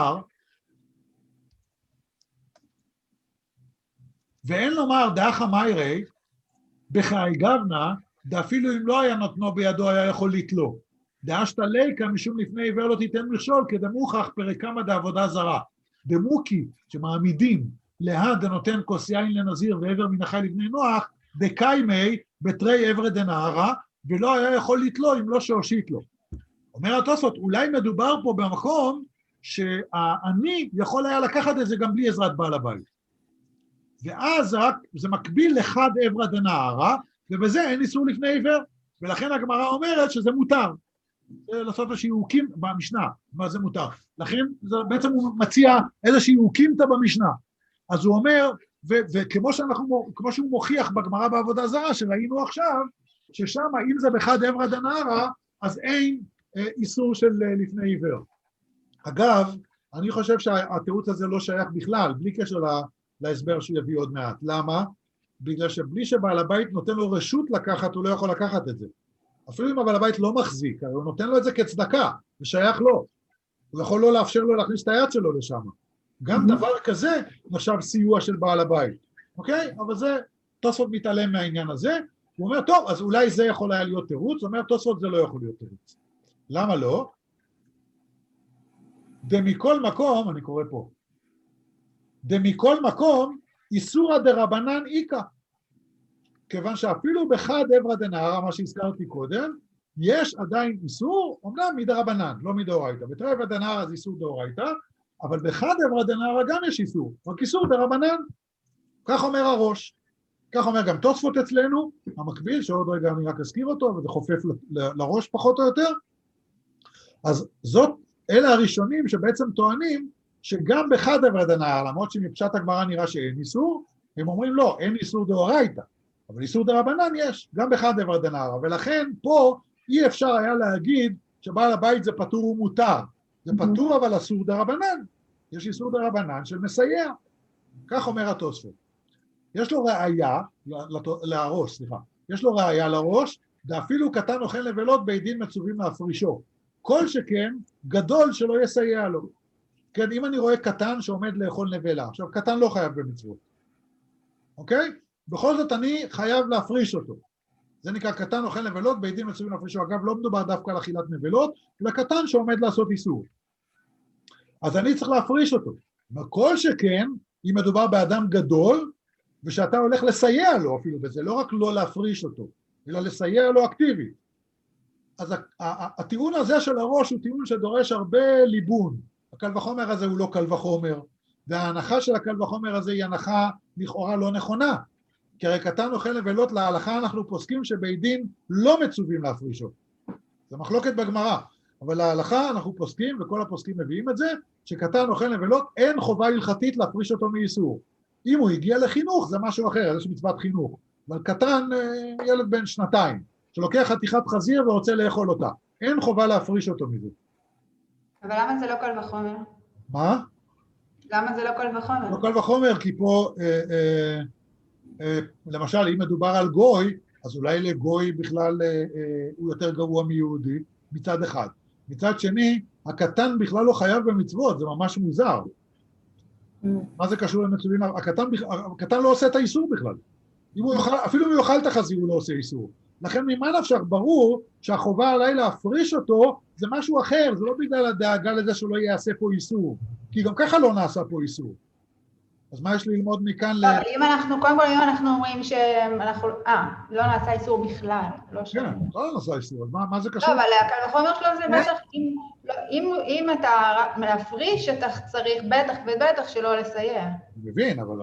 לומר דאחא מיירי, בחי גבנה, דאפילו אם לא היה נותנו בידו היה יכול לתלו. דאשתא ליקה משום לפני עיוור לא תיתן מכשול, כדמוכח פרקמא דעבודה זרה. דמוקי, שמעמידים להד דנותן כוס יין לנזיר ועבר מן החי לבני נוח, דקיימי בתרי עברי דנהרה, ולא היה יכול לתלו אם לא שהושיט לו. אומר התוספות, אולי מדובר פה במקום שהעני יכול היה לקחת את זה גם בלי עזרת בעל הבית. ואז זה מקביל לחד עברי דנהרה, ובזה אין איסור לפני עיוור. ולכן הגמרא אומרת שזה מותר. לעשות איזושהי עיוקים במשנה, מה זה מותר. לכן בעצם הוא מציע איזושהי עיוקימתא במשנה. אז הוא אומר, וכמו שהוא מוכיח בגמרא בעבודה זרה, שראינו עכשיו, ששם אם זה בחד עברי דנהרה, אז אין איסור של לפני עיוור. אגב, אני חושב שהתירוץ הזה לא שייך בכלל, בלי קשר להסבר שיביא עוד מעט. למה? בגלל שבלי שבעל הבית נותן לו רשות לקחת, הוא לא יכול לקחת את זה. אפילו אם הבעל הבית לא מחזיק, הוא נותן לו את זה כצדקה, זה שייך לו. הוא יכול לא לאפשר לו להכניס את היד שלו לשם. גם דבר כזה נחשב סיוע של בעל הבית. אוקיי? אבל זה, תוספות מתעלם מהעניין הזה. הוא אומר, טוב, אז אולי זה יכול היה להיות תירוץ, הוא אומר, תוספות זה לא יכול להיות תירוץ. למה לא? דמכל מקום, אני קורא פה, דמכל מקום, איסורא דרבנן איקא. כיוון שאפילו בחד עברי דנהרה, מה שהזכרתי קודם, יש עדיין איסור, אומנם מדרבנן, לא מדאורייתא. בתרי עברי דנהרה זה איסור דאורייתא, אבל בחד עברי דנהרה גם יש איסור, רק איסור דרבנן. כך אומר הראש. כך אומר גם תוספות אצלנו, המקביל, שעוד רגע אני רק אזכיר אותו, וזה חופף לראש פחות או יותר. אז אלה הראשונים שבעצם טוענים, שגם בחד עברי דנהרה, למרות שמפשט הגמרא נראה שאין איסור, הם אומרים לא, אין איסור דאורייתא, אבל איסור דרבנן יש, גם בחד עברי דנהרה, ולכן פה אי אפשר היה להגיד שבעל הבית זה פטור ומותר, זה פטור אבל אסור דרבנן, יש איסור דרבנן של מסייע, כך אומר התוספות. יש לו ראיה, לראש, סליחה, יש לו ראיה לראש, ואפילו קטן אוכל נבלות בית דין מצווים להפרישו, כל שכן גדול שלא יסייע לו. כן, אם אני רואה קטן שעומד לאכול נבלה, עכשיו קטן לא חייב במצוות, אוקיי? בכל זאת אני חייב להפריש אותו. זה נקרא קטן אוכל נבלות, בית דין מצווים להפרישו. אגב, לא מדובר דווקא על אכילת נבלות, אלא קטן שעומד לעשות איסור. אז אני צריך להפריש אותו. כל שכן, אם מדובר באדם גדול, ושאתה הולך לסייע לו אפילו בזה, לא רק לא להפריש אותו, אלא לסייע לו אקטיבי. אז הטיעון הזה של הראש הוא טיעון שדורש הרבה ליבון. הקל וחומר הזה הוא לא קל וחומר, וההנחה של הקל וחומר הזה היא הנחה לכאורה לא נכונה, כי הרי קטן אוכל נבלות להלכה אנחנו פוסקים שבית דין לא מצווים להפרישו. זה מחלוקת בגמרא, אבל להלכה אנחנו פוסקים, וכל הפוסקים מביאים את זה, שקטן אוכל נבלות אין חובה הלכתית להפריש אותו מאיסור. אם הוא הגיע לחינוך זה משהו אחר, יש מצוות חינוך, אבל קטן ילד בן 2, שלוקח חתיכת חזיר ורוצה לאכול אותה, אין חובה להפריש אותו מזה. אבל למה זה לא קל וחומר? מה? למה זה לא קל וחומר? לא קל וחומר, כי פה, למשל, אם מדובר על גוי, אז אולי לגוי בכלל הוא יותר גרוע מיהודי, מצד אחד. מצד שני, הקטן בכלל לא חייב במצוות, זה ממש מוזר. מה זה קשור למצווים? הקטן לא עושה את האיסור בכלל. אפילו אם הוא יאכל את החזיר הוא לא עושה איסור. לכן ממה נפשך ברור שהחובה עליי להפריש אותו זה משהו אחר, זה לא בגלל הדאגה לזה שלא יעשה פה איסור, כי גם ככה לא נעשה פה איסור. אז מה יש לי ללמוד מכאן אם אנחנו, קודם כל, אם אנחנו אומרים שאנחנו, לא נעשה איסור בכלל, לא שם. כן, לא נעשה איסור, אז מה זה קשור? לא, אבל הקל וחומר שלו זה בטח, אם אתה להפריש, אתה צריך בטח ובטח שלא לסייע. אני מבין, אבל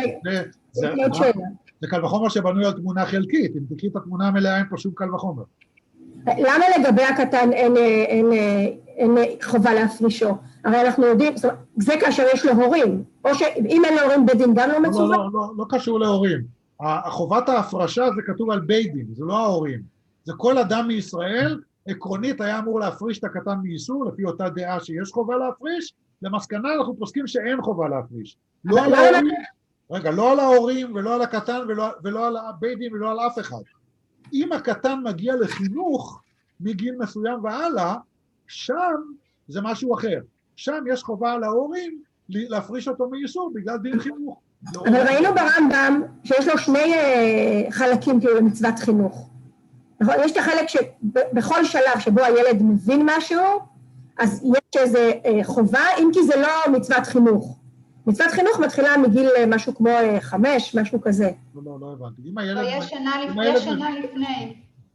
זה קל וחומר שבנוי על תמונה חלקית, אם תקחי את התמונה המלאה אין פה שום קל וחומר. למה לגבי הקטן אין חובה להפרישו? הרי אנחנו יודעים, זה כאשר יש לו הורים, או שאם אין לו הורים בית דין גם לא מצווה? לא קשור להורים. חובת ההפרשה זה כתוב על בית דין, זה לא ההורים. זה כל אדם מישראל, עקרונית היה אמור להפריש את הקטן מאיסור, לפי אותה דעה שיש חובה להפריש, למסקנה אנחנו פוסקים שאין חובה להפריש. לא על ההורים, רגע, לא על ההורים ולא על הקטן ולא על הבית דין ולא על אף אחד. אם הקטן מגיע לחינוך מגיל מסוים והלאה, שם זה משהו אחר. שם יש חובה על ההורים להפריש אותו מאיסור בגלל דין חינוך. אבל ראינו ברמב"ם שיש לו שני חלקים כאילו למצוות חינוך. יש את החלק שבכל שלב שבו הילד מבין משהו, אז יש איזו חובה, אם כי זה לא מצוות חינוך. מצוות חינוך מתחילה מגיל משהו כמו 5, משהו כזה. לא הבנתי. יש שנה לפני.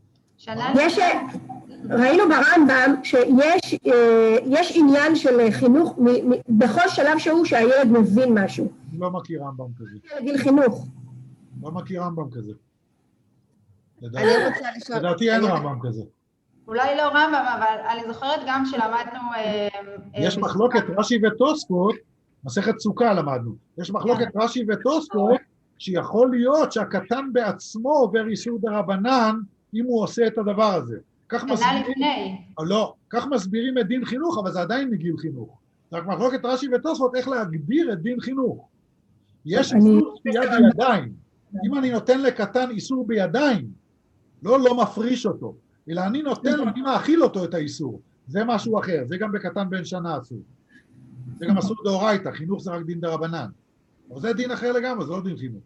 ראינו ברמב"ם שיש עניין של חינוך בכל שלב שהוא שהילד מבין משהו. אני לא מכיר רמב"ם כזה. גיל חינוך. לא מכיר רמב"ם כזה. אני רוצה לשאול. לדעתי אין רמב"ם כזה. אולי לא רמב"ם, אבל אני זוכרת גם שלמדנו... יש מחלוקת רש"י ותוספות, מסכת סוכה למדנו, יש מחלוקת רש"י ותוספות, שיכול להיות שהקטן בעצמו עובר איסור דרבנן, אם הוא עושה את הדבר הזה. שנה לפני. לא, כך מסבירים את דין חינוך, אבל זה עדיין מגיל חינוך. רק מחלוקת רש"י ותוספות, איך להגדיר את דין חינוך. יש איסור ביד בידיים. אם אני נותן לקטן איסור בידיים, לא מפריש אותו, אלא אני נותן לו, אני מאכיל אותו את האיסור. זה משהו אחר, זה גם בקטן בן שנה אסור. זה גם אסור דאורייתא, חינוך זה רק דין דרבנן. אבל זה דין אחר לגמרי, זה לא דין חינוך.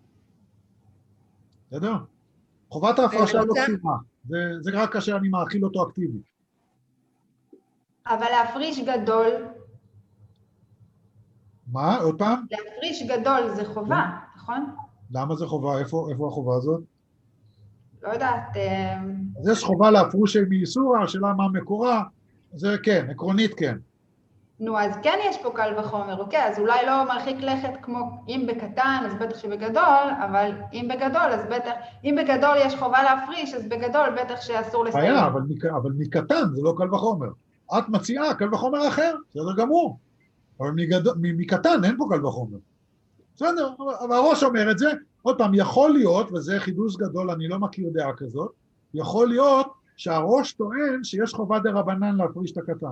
בסדר? חובת ההפרשה לא קשירה, זה רק כאשר אני מאכיל אותו אקטיבית. אבל להפריש גדול... מה? עוד פעם? להפריש גדול זה חובה, נכון? למה זה חובה? איפה החובה הזאת? לא יודעת... אז יש חובה להפרוש מאיסור, השאלה מה מקורה, זה כן, עקרונית כן. נו, אז כן יש פה קל וחומר, אוקיי, אז אולי לא מרחיק לכת כמו אם בקטן, אז בטח שבגדול, אבל אם בגדול, אז בטח, אם בגדול יש חובה להפריש, אז בגדול בטח שאסור לסיים. אבל מקטן זה לא קל וחומר. את מציעה קל וחומר אחר, בסדר גמור. אבל מקטן אין פה קל וחומר. בסדר, אבל הראש אומר את זה, עוד פעם, יכול להיות, וזה חידוש גדול, אני לא מכיר דעה כזאת, יכול להיות שהראש טוען שיש חובה דרבנן להפריש את הקטן.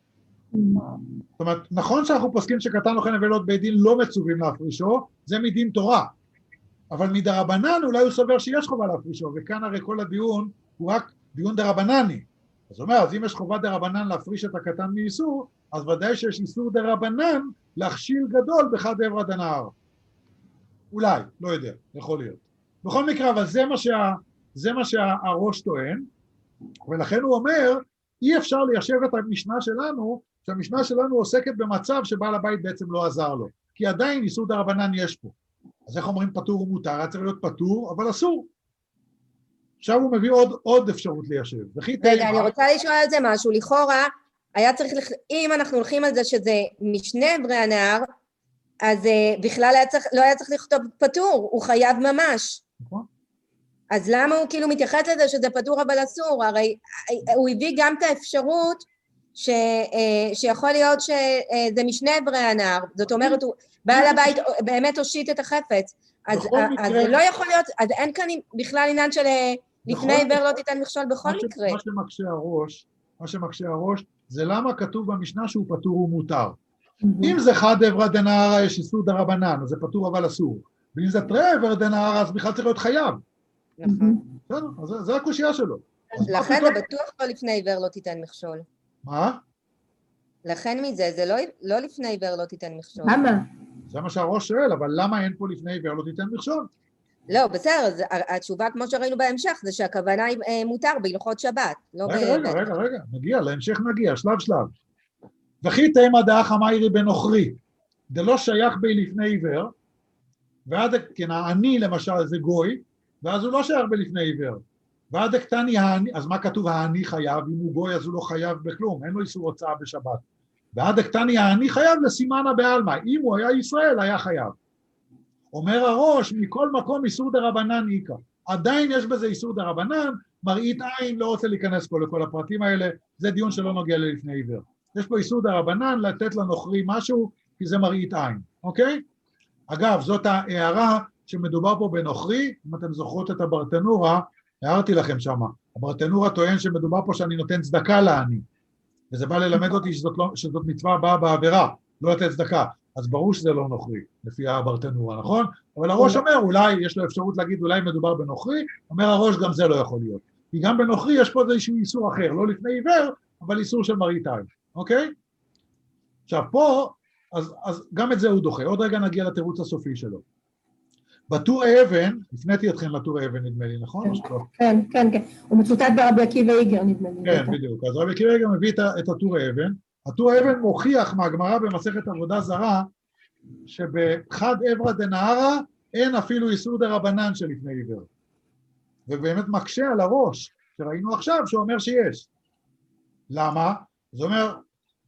זאת אומרת, נכון שאנחנו פוסקים שקטן אוכל נבלות בית דין לא מצווים להפרישו, זה מדין תורה. אבל מדרבנן אולי הוא סובר שיש חובה להפרישו, וכאן הרי כל הדיון הוא רק דיון דרבנני. זאת אומרת, אז אם יש חובה דרבנן להפריש את הקטן מאיסור, אז ודאי שיש איסור דרבנן להכשיל גדול בחד עברה דנהר. אולי, לא יודע, יכול להיות. בכל מקרה, אבל זה מה שהראש טוען, ולכן הוא אומר, אי אפשר ליישב את המשנה שלנו, שהמשנה שלנו עוסקת במצב שבעל הבית בעצם לא עזר לו, כי עדיין איסור דרבנן יש פה. אז איך אומרים פטור ומותר? היה צריך להיות פטור, אבל אסור. עכשיו הוא מביא עוד אפשרות ליישב. רגע, אני רוצה לשאול על זה משהו. לכאורה, היה צריך, אם אנחנו הולכים על זה שזה משני עברי הנהר, אז בכלל לא היה צריך לכתוב פטור, הוא חייב ממש. נכון. אז למה הוא כאילו מתייחס לזה שזה פטור אבל אסור? הרי הוא הביא גם את האפשרות שיכול להיות שזה משני עברי הנהר, זאת אומרת, בעל הבית באמת הושיט את החפץ, אז זה לא יכול להיות, אז אין כאן בכלל עניין של לפני עבר לא תיתן מכשול בכל מקרה. מה שמקשה הראש, זה למה כתוב במשנה שהוא פטור ומותר. אם זה חד עברה דנהר יש איסור דרבנן, אז זה פטור אבל אסור. ואם זה תרי עברה דנהר, אז בכלל צריך להיות חייב. נכון. זה הקושייה שלו. לכן זה בטוח לא לפני עבר לא תיתן מכשול. מה? לכן מזה, זה לא לפני עיוור לא תיתן מכשול. למה? זה מה שהראש שואל, אבל למה אין פה לפני עיוור לא תיתן מכשול? לא, בסדר, התשובה כמו שראינו בהמשך, זה שהכוונה היא מותר בהלכות שבת. רגע, נגיע, להמשך נגיע, שלב. וכי תימא דאח המאירי בנוכרי, זה לא שייך בי לפני עיוור, ועד, כן, העני למשל זה גוי, ואז הוא לא שייך בי לפני עיוור. ועד הקטני העני, אז מה כתוב העני חייב? אם הוא גוי אז הוא לא חייב בכלום, אין לו איסור הוצאה בשבת. ועד הקטני העני חייב לסימנה בעלמא, אם הוא היה ישראל היה חייב. אומר הראש, מכל מקום איסור דרבנן איקא. עדיין יש בזה איסור דרבנן, מראית עין, לא רוצה להיכנס פה לכל הפרטים האלה, זה דיון שלא נוגע ללפני עיוור. יש פה איסור דרבנן לתת לנוכרי משהו, כי זה מראית עין, אוקיי? אגב, זאת ההערה שמדובר פה בנוכרי, אם אתם זוכרות את הברטנורה, הערתי לכם שמה, הברטנורה טוען שמדובר פה שאני נותן צדקה לעני, וזה בא ללמד אותי שזאת מצווה באה בעבירה, לא לתת צדקה, אז ברור שזה לא נוכרי, לפי הברטנורה, נכון? אבל הראש אומר, אולי יש לו אפשרות להגיד, אולי מדובר בנוכרי, אומר הראש, גם זה לא יכול להיות, כי גם בנוכרי יש פה איזשהו איסור אחר, לא לפני עיוור, אבל איסור של מראית עין, אוקיי? עכשיו פה, אז גם את זה הוא דוחה, עוד רגע נגיע לתירוץ הסופי שלו. בטור האבן, הפניתי אתכם לטור האבן נדמה לי, נכון? כן, הוא מצוטט ברבי עקיבא איגר נדמה לי. כן, בדיוק, אז רבי עקיבא איגר מביא את הטור האבן, הטור האבן מוכיח מהגמרא במסכת עבודה זרה, שבחד עברה דנהרא אין אפילו איסור דרבנן של לפני עיוור. ובאמת מקשה על הראש, שראינו עכשיו, שהוא אומר שיש. למה? זה אומר,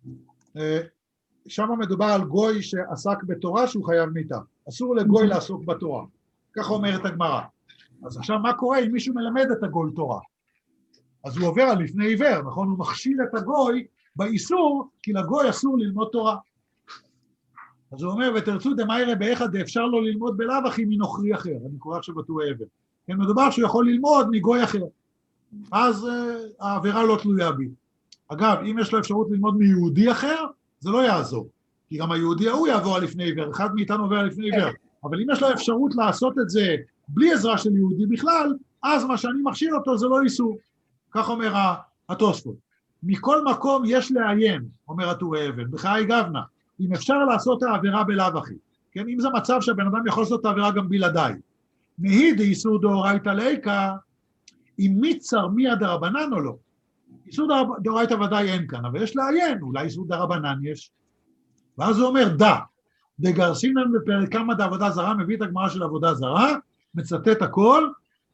שם מדובר על גוי שעסק בתורה שהוא חייב מיתה. אסור לגוי לעסוק בתורה. ככה אומרת הגמרא. אז עכשיו מה קורה אם מישהו מלמד את הגוי תורה? אז הוא עובר על לפני עיוור, נכון? הוא מכשיל את הגוי באיסור, כי לגוי אסור ללמוד תורה. אז הוא אומר, ותרצו דמיירא באחד אפשר לו ללמוד בלאו הכי מנוכרי אחר. אני קורא עכשיו בטור האבן. כן, מדובר שהוא יכול ללמוד מגוי אחר. אז העבירה לא תלויה בי. אגב, אם יש לו אפשרות ללמוד מיהודי אחר, זה לא יעזור, כי גם היהודי ההוא יעבור על לפני עיוור, אחד מאיתנו עובר על לפני עיוור, אבל אם יש לו אפשרות לעשות את זה בלי עזרה של יהודי בכלל, אז מה שאני מכשיר אותו זה לא איסור, כך אומר התוספות. מכל מקום יש לעיין, אומר הטור האבן, בחיי גוונה, אם אפשר לעשות העבירה בלאו הכי, כן, אם זה מצב שהבן אדם יכול לעשות את העבירה גם בלעדיי, נהי דאיסור דאורייתא ליקא, אם מיצר מיה דרבנן או לא, איסור דאורייתא ודאי אין כאן, אבל יש לעיין, אולי איסור דרבנן יש. ואז הוא אומר, דגרסינן בפרק כמה דעבודה זרה, מביא את הגמרא של עבודה זרה, מצטט הכל,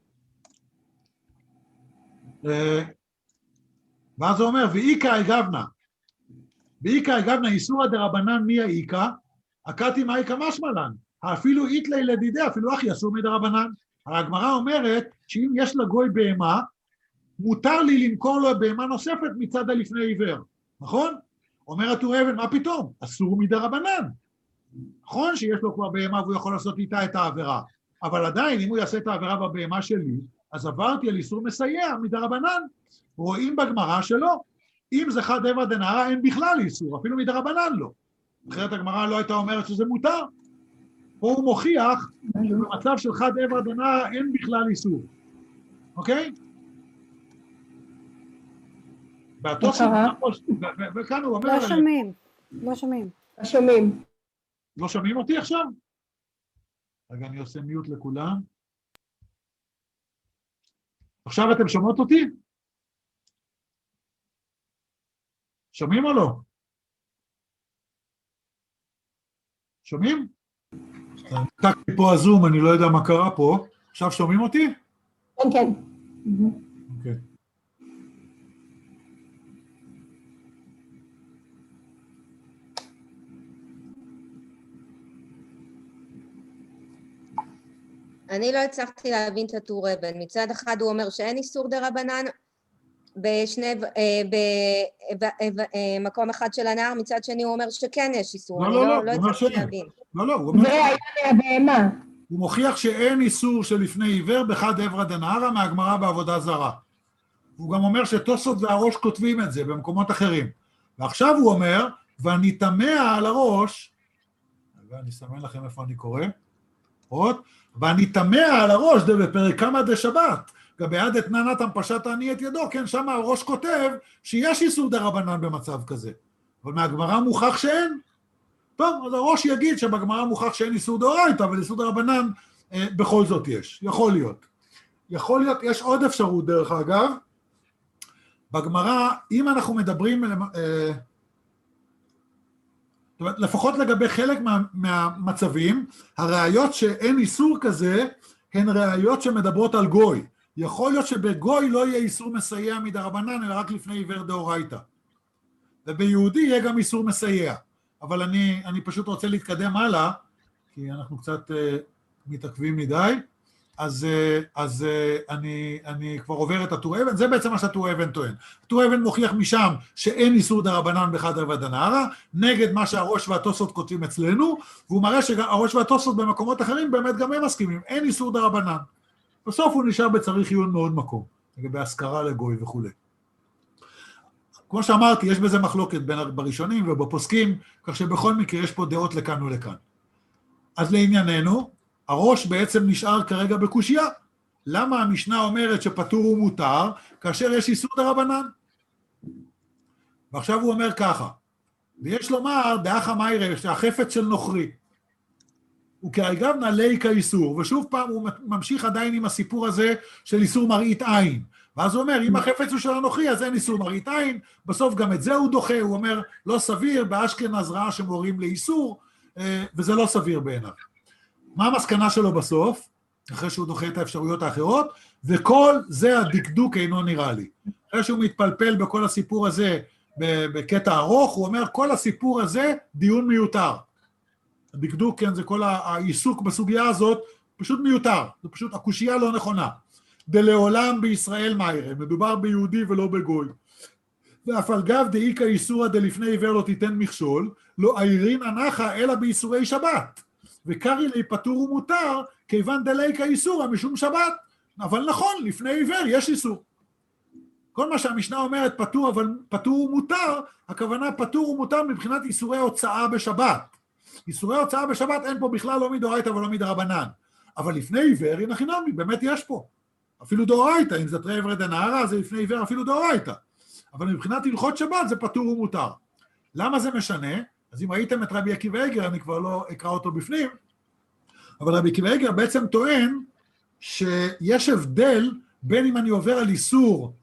ואז הוא אומר, ואיקא אגבנה, איסורא דרבנן מי האיקא, הקתי מאיקא משמלן, אפילו איתלי לדידי, אפילו אחי אסור מדרבנן. הגמרא אומרת, שאם יש לגוי בהמה, מותר לי למכור לו בהמה נוספת מצד הלפני עיוור, נכון? אומר הטור האבן, מה פתאום? אסור מדרבנן. נכון שיש לו כבר בהמה והוא יכול לעשות איתה את העבירה, אבל עדיין אם הוא יעשה את העבירה בבהמה שלי, אז עברתי על איסור מסייע מדרבנן. רואים בגמרא שלא. אם זה חד עברה דנהרא אין בכלל איסור, אפילו מדרבנן לא. אחרת הגמרא לא הייתה אומרת שזה מותר. פה הוא מוכיח שבמצב של חד עברה דנהרא אין בכלל איסור. אוקיי? וכאן הוא אומר... לא שומעים. לא שומעים אותי עכשיו? רגע, אני עושה מיוט לכולם. עכשיו אתם שומעות אותי? שומעים או לא? שומעים? נתקתי פה הזום, אני לא יודע מה קרה פה. עכשיו שומעים אותי? כן. אוקיי. אני לא הצלחתי להבין את הטור האבן. מצד אחד הוא אומר שאין איסור דרבנן במקום אחד של הנהר, מצד שני הוא אומר שכן יש איסור. אני לא הצלחתי להבין. לא, הוא מוכיח שאין איסור של לפני עיוור בחד עברה דנהרא מהגמרא בעבודה זרה. הוא גם אומר שתוספות והראש כותבים את זה במקומות אחרים. ועכשיו הוא אומר, ואני תמה על הראש, אני אסמן לכם איפה אני קורא, ואני תמה על הראש בפרק כמה דשבת, גביעד אתנן נתן פשט העני את ידו, כן, שם הראש כותב שיש איסור דרבנן במצב כזה. אבל מהגמרא מוכח שאין. טוב, אז הראש יגיד שבגמרא מוכח שאין איסור דאורייתא, אבל איסור דרבנן בכל זאת יש, יכול להיות. יכול להיות, יש עוד אפשרות דרך אגב, בגמרא, אם אנחנו מדברים, לפחות לגבי חלק מהמצבים, הראיות שאין איסור כזה, הן ראיות שמדברות על גוי. יכול להיות שבגוי לא יהיה איסור מסייע מדרבנן, אלא רק לפני עיוור דאורייתא. וביהודי יהיה גם איסור מסייע. אבל אני פשוט רוצה להתקדם הלאה, כי אנחנו קצת מתעכבים מדי, אז אני כבר עובר את הטור אבן, זה בעצם מה שהטור אבן טוען. הטור אבן מוכיח משם שאין איסור דרבנן בחדרא ודנהרא, נגד מה שהראש והתוספות כותבים אצלנו, והוא מראה שהראש והתוספות במקומות אחרים באמת גם הם מסכימים, אין איסור דרבנן. בסוף הוא נשאר בצריך עיון מאוד מקום, לגבי השכרה לגוי וכו'. כמו שאמרתי, יש בזה מחלוקת בראשונים ובפוסקים, כך שבכל מקרה יש פה דעות לכאן ולכאן. אז לענייננו, הראש בעצם נשאר כרגע בקושיה. למה המשנה אומרת שפטור הוא מותר, כאשר יש איסור דרבנן? ועכשיו הוא אומר ככה, ויש לומר, דאחא מיירא, שהחפץ של נוכרי, וכהגבנא ליקא איסור, ושוב פעם הוא ממשיך עדיין עם הסיפור הזה של איסור מראית עין. ואז הוא אומר, אם החפץ הוא של הנוכרי, אז אין איסור מראית עין, בסוף גם את זה הוא דוחה, הוא אומר, לא סביר, באשכנז ראה שמורים לאיסור, וזה לא סביר בעיניו. מה המסקנה שלו בסוף, אחרי שהוא דוחה את האפשרויות האחרות, וכל זה הדקדוק אינו נראה לי. אחרי שהוא מתפלפל בכל הסיפור הזה, בקטע ארוך, הוא אומר, כל הסיפור הזה דיון מיותר. הדקדוק, כן, זה כל העיסוק בסוגיה הזאת, פשוט מיותר, זה פשוט הקושייה לא נכונה. דלעולם בישראל מיירא, מדובר ביהודי ולא בגוי. ואף על גב דאיכא איסורא דלפני עיוור לא תיתן מכשול, לא איירין אנחה אלא באיסורי שבת. וקרי לי פטור ומותר, כיוון דליקא איסורא משום שבת. אבל נכון, לפני עיוור יש איסור. כל מה שהמשנה אומרת פטור, אבל פטור ומותר, הכוונה פטור ומותר מבחינת איסורי הוצאה בשבת. איסורי הוצאה בשבת אין פה בכלל לא מדאורייתא ולא מדרבנן. אבל לפני עיוור, הנה חינמי, באמת יש פה. אפילו דאורייתא, אם זה תרי עברי דנהרא, זה לפני עיוור אפילו דאורייתא. אבל מבחינת הלכות שבת זה פטור ומותר. למה זה משנה? אז אם ראיתם את רבי עקיבא איגר, אני כבר לא אקרא אותו בפנים, אבל רבי עקיבא איגר בעצם טוען שיש הבדל בין אם אני עובר על איסור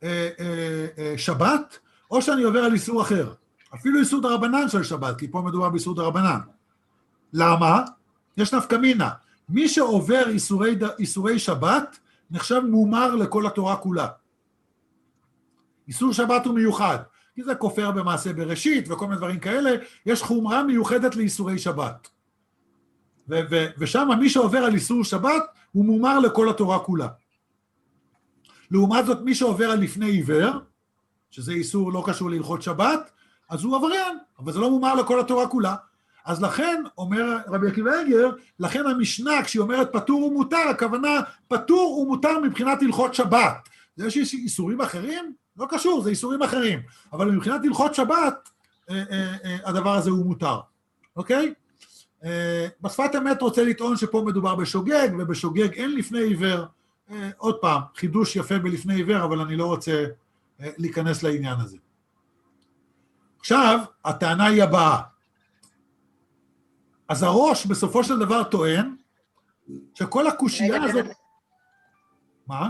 שבת, או שאני עובר על איסור אחר. אפילו איסור דרבנן של שבת, כי פה מדובר באיסור דרבנן. למה? יש נפקא מינה. מי שעובר איסורי שבת, נחשב מומר לכל התורה כולה. איסור שבת הוא מיוחד, כי זה כופר במעשה בראשית וכל מיני דברים כאלה, יש חומרה מיוחדת לאיסורי שבת. ושם מי שעובר על איסור שבת, הוא מומר לכל התורה כולה. לעומת זאת, מי שעובר על לפני עיוור, שזה איסור לא קשור להלכות שבת, אז הוא עבריין, אבל זה לא מומר לכל התורה כולה. אז לכן, אומר רבי עקיבא איגר, לכן המשנה, כשהיא אומרת פטור ומותר, הכוונה פטור ומותר מבחינת הלכות שבת. יש איסורים אחרים? לא קשור, זה איסורים אחרים. אבל מבחינת הלכות שבת, הדבר הזה הוא מותר. אוקיי? בשפת אמת רוצה לטעון שפה מדובר בשוגג, ובשוגג אין לפני עיוור. עוד פעם, חידוש יפה בלפני עיוור, אבל אני לא רוצה להיכנס לעניין הזה. עכשיו, הטענה היא הבאה. אז הראש בסופו של דבר טוען שכל הקושייה הזאת... מה?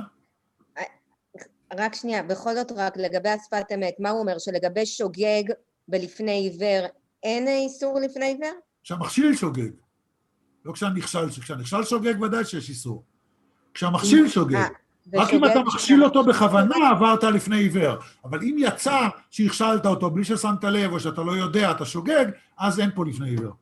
רק שנייה, בכל זאת רק לגבי השפת אמת, מה הוא אומר? שלגבי שוגג בלפני עיוור אין איסור לפני עיוור? כשהמכשיל שוגג, לא כשהנכשל שוגג ודאי שיש איסור. כשהמכשיל שוגג, רק אם אתה מכשיל אותו בכוונה עברת לפני עיוור, אבל אם יצא שהכשלת אותו בלי ששמת לב או שאתה לא יודע, אתה שוגג, אז אין פה לפני עיוור.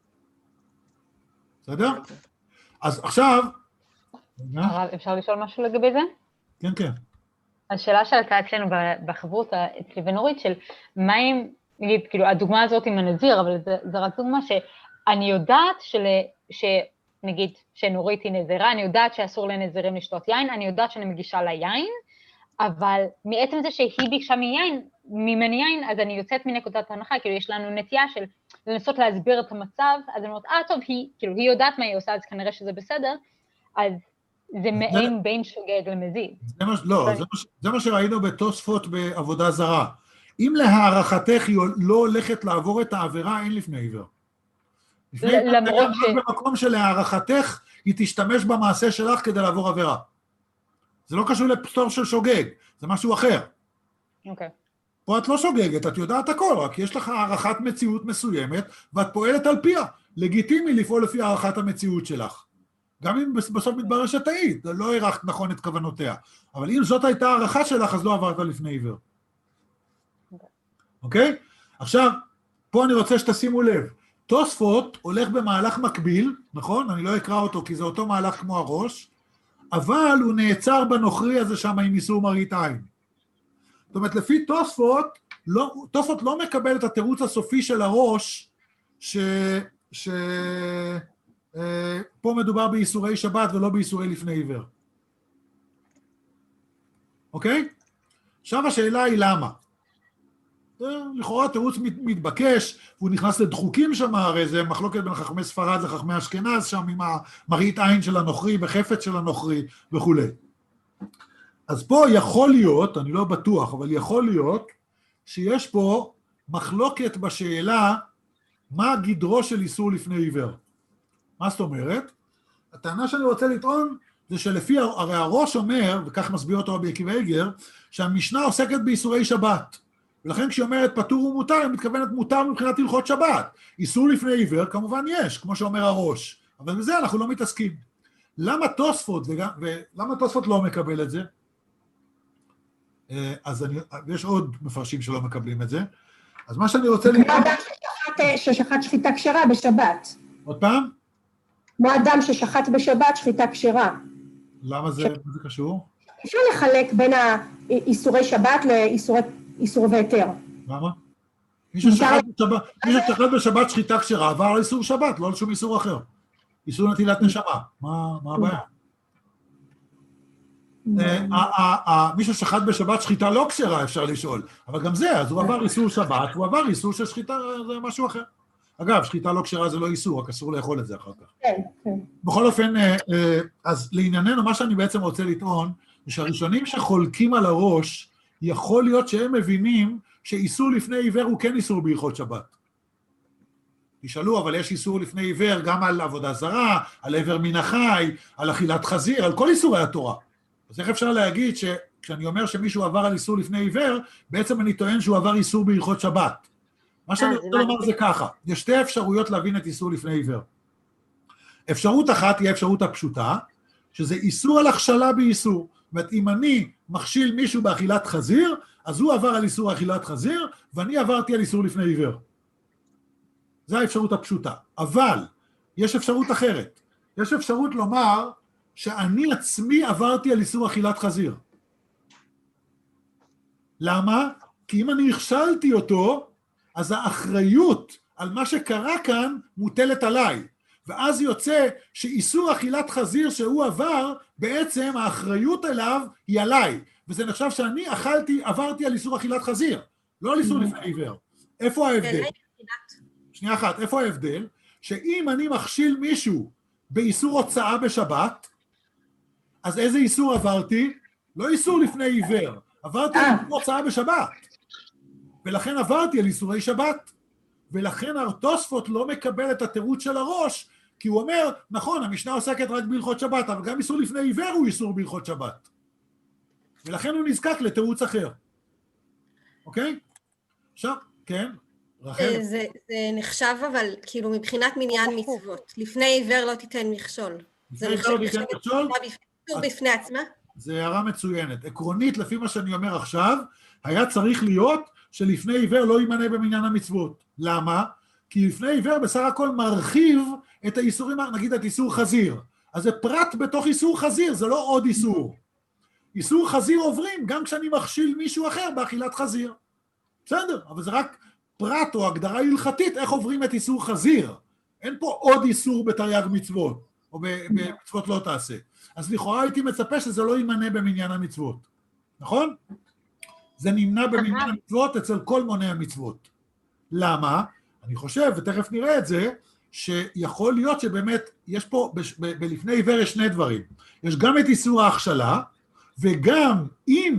בסדר? אז עכשיו... הרב, אפשר לשאול משהו לגבי זה? כן, כן. השאלה שעלתה אצלנו בחברות אצלי ונורית של מה אם, נגיד, כאילו, הדוגמה הזאת עם הנזיר, אבל זה רק דוגמה שאני יודעת נגיד, שנורית היא נזירה, אני יודעת שאסור לנזירים לשתות יין, אני יודעת שאני מגישה לה יין, אבל מעצם זה שהיא ביקשה ממני יין, אז אני יוצאת מנקודת ההנחה, כאילו יש לנו נטייה של לנסות להסביר את המצב, אז אני אומרת, טוב, היא יודעת מה היא עושה, אז כנראה שזה בסדר, אז זה מעין בין שוגג למזיד. לא, זה מה שראינו בתוספות בעבודה זרה. אם להערכתך היא לא הולכת לעבור את העבירה, אין לפני עיוור. למרות ש... במקום שלהערכתך היא תשתמש במעשה שלך כדי לעבור עבירה. זה לא קשור לפסור של שוגג, זה משהו אחר. אוקיי. פה את לא שוגגת, את יודעת הכל, רק יש לך הערכת מציאות מסוימת, ואת פועלת על פיה. לגיטימי לפעול לפי הערכת המציאות שלך. גם אם בסוף מתברר שטעית, לא הערכת נכון את כוונותיה. אבל אם זאת הייתה הערכה שלך, אז לא עברת לפני עיוור. אוקיי? עכשיו, פה אני רוצה שתשימו לב. תוספות הולך במהלך מקביל, נכון? אני לא אקרא אותו כי זה אותו מהלך כמו הראש, אבל הוא נעצר בנוכרי הזה שם עם איסור מראית עין. זאת אומרת, לפי תוספות לא מקבל את התירוץ הסופי של הראש, פה מדובר באיסורי שבת ולא באיסורי לפני עיוור. אוקיי? עכשיו השאלה היא למה. לכאורה תירוץ מתבקש, הוא נכנס לדחוקים שם, הרי זה מחלוקת בין חכמי ספרד לחכמי אשכנז, שם עם המראית עין של הנוכרי, בחפץ של הנוכרי וכו'. אז פה יכול להיות, אני לא בטוח, אבל יכול להיות, שיש פה מחלוקת בשאלה, מה גדרו של איסור לפני עיוור. מה זאת אומרת? הטענה שאני רוצה לטעון, זה שלפי, הרי הראש אומר, וכך מסביר אותו רבי עקיבא איגר, שהמשנה עוסקת באיסורי שבת. ולכן כשהיא אומרת פטור ומותר, היא מתכוונת מותר מבחינת הלכות שבת. איסור לפני עיוור, כמובן יש, כמו שאומר הראש. אבל בזה אנחנו לא מתעסקים. למה תוספות לא מקבל את זה? אז יש עוד מפרשים שלא מקבלים את זה. אז מה שאני רוצה לראות... כמו אדם ששחט שחיטה כשרה בשבת. עוד פעם? כמו אדם ששחט בשבת שחיטה כשרה. למה זה קשור? אפשר לחלק בין האיסורי שבת לאיסור והיתר. למה? מישהו שחט בשבת שחיטה כשרה, עבר על איסור שבת, לא על שום איסור אחר. איסור נטילת נשמה. מה הבעיה? מישהו שחט בשבת שחיטה לא כשרה, אפשר לשאול. אבל גם זה, אז הוא עבר איסור שבת, הוא עבר איסור של שחיטה, זה משהו אחר. אגב, שחיטה לא כשרה זה לא איסור, רק אסור לאכול את זה אחר כך. כן, כן. בכל אופן, אז לענייננו, מה שאני בעצם רוצה לטעון, זה שהראשונים שחולקים על הראש, יכול להיות שהם מבינים שאיסור לפני עיוור הוא כן איסור בהלכות שבת. תשאלו, אבל יש איסור לפני עיוור גם על עבודה זרה, על עבר מן החי, על אכילת חזיר, על כל איסורי התורה. אז איך אפשר להגיד שכשאני אומר שמישהו עבר על איסור לפני עיוור, בעצם אני טוען שהוא עבר איסור בהלכות שבת. מה שאני רוצה לומר זה ככה, יש שתי אפשרויות להבין את איסור לפני עיוור. אפשרות אחת היא האפשרות הפשוטה, שזה איסור על הכשלה באיסור. זאת אומרת, אם אני מכשיל מישהו באכילת חזיר, אז הוא עבר על איסור אכילת חזיר, ואני עברתי על איסור לפני עיוור. זו האפשרות הפשוטה. אבל יש אפשרות אחרת. יש אפשרות לומר שאני עצמי עברתי על איסור אכילת חזיר. למה? כי אם אני הכשלתי אותו, אז האחריות על מה שקרה כאן מוטלת עליי. ואז יוצא שאיסור אכילת חזיר שהוא עבר, בעצם האחריות אליו היא עליי. וזה נחשב שאני עברתי על איסור אכילת חזיר, לא על איסור לפני עיוור. איפה ההבדל? שנייה אחת, איפה ההבדל? שאם אני מכשיל מישהו באיסור הוצאה בשבת, אז איזה איסור עברתי? לא איסור לפני עיוור, עברתי על איסור הוצאה בשבת. ולכן עברתי על איסורי שבת. ולכן התוספות לא מקבל את התירוץ של הראש, כי הוא אומר, נכון, המשנה עוסקת רק בהלכות שבת, אבל גם איסור לפני עיוור הוא איסור בהלכות שבת. ולכן הוא נזקק לתירוץ אחר. אוקיי? עכשיו, כן, רחל. זה נחשב אבל, כאילו, מבחינת מניין מצוות. לפני עיוור לא תיתן מכשול. זה נחשב בפני עצמה? זה הערה מצוינת. עקרונית, לפי מה שאני אומר עכשיו, היה צריך להיות שלפני עיוור לא יימנה במניין המצוות. למה? כי לפני עיוור בסך הכל מרחיב את האיסורים, נגיד את איסור חזיר. אז זה פרט בתוך איסור חזיר, זה לא עוד איסור. איסור חזיר עוברים גם כשאני מכשיל מישהו אחר באכילת חזיר. בסדר, אבל זה רק פרט או הגדרה הלכתית, איך עוברים את איסור חזיר. אין פה עוד איסור בתרי"ג מצוות, או במצוות לא תעשה. אז לכאורה הייתי מצפה שזה לא יימנה במניין המצוות. נכון? זה נמנע במניין המצוות אצל כל מוני המצוות. למה? אני חושב, ותכף נראה את זה, שיכול להיות שבאמת יש פה, בלפני עיוור יש שני דברים. יש גם את איסור ההכשלה, וגם אם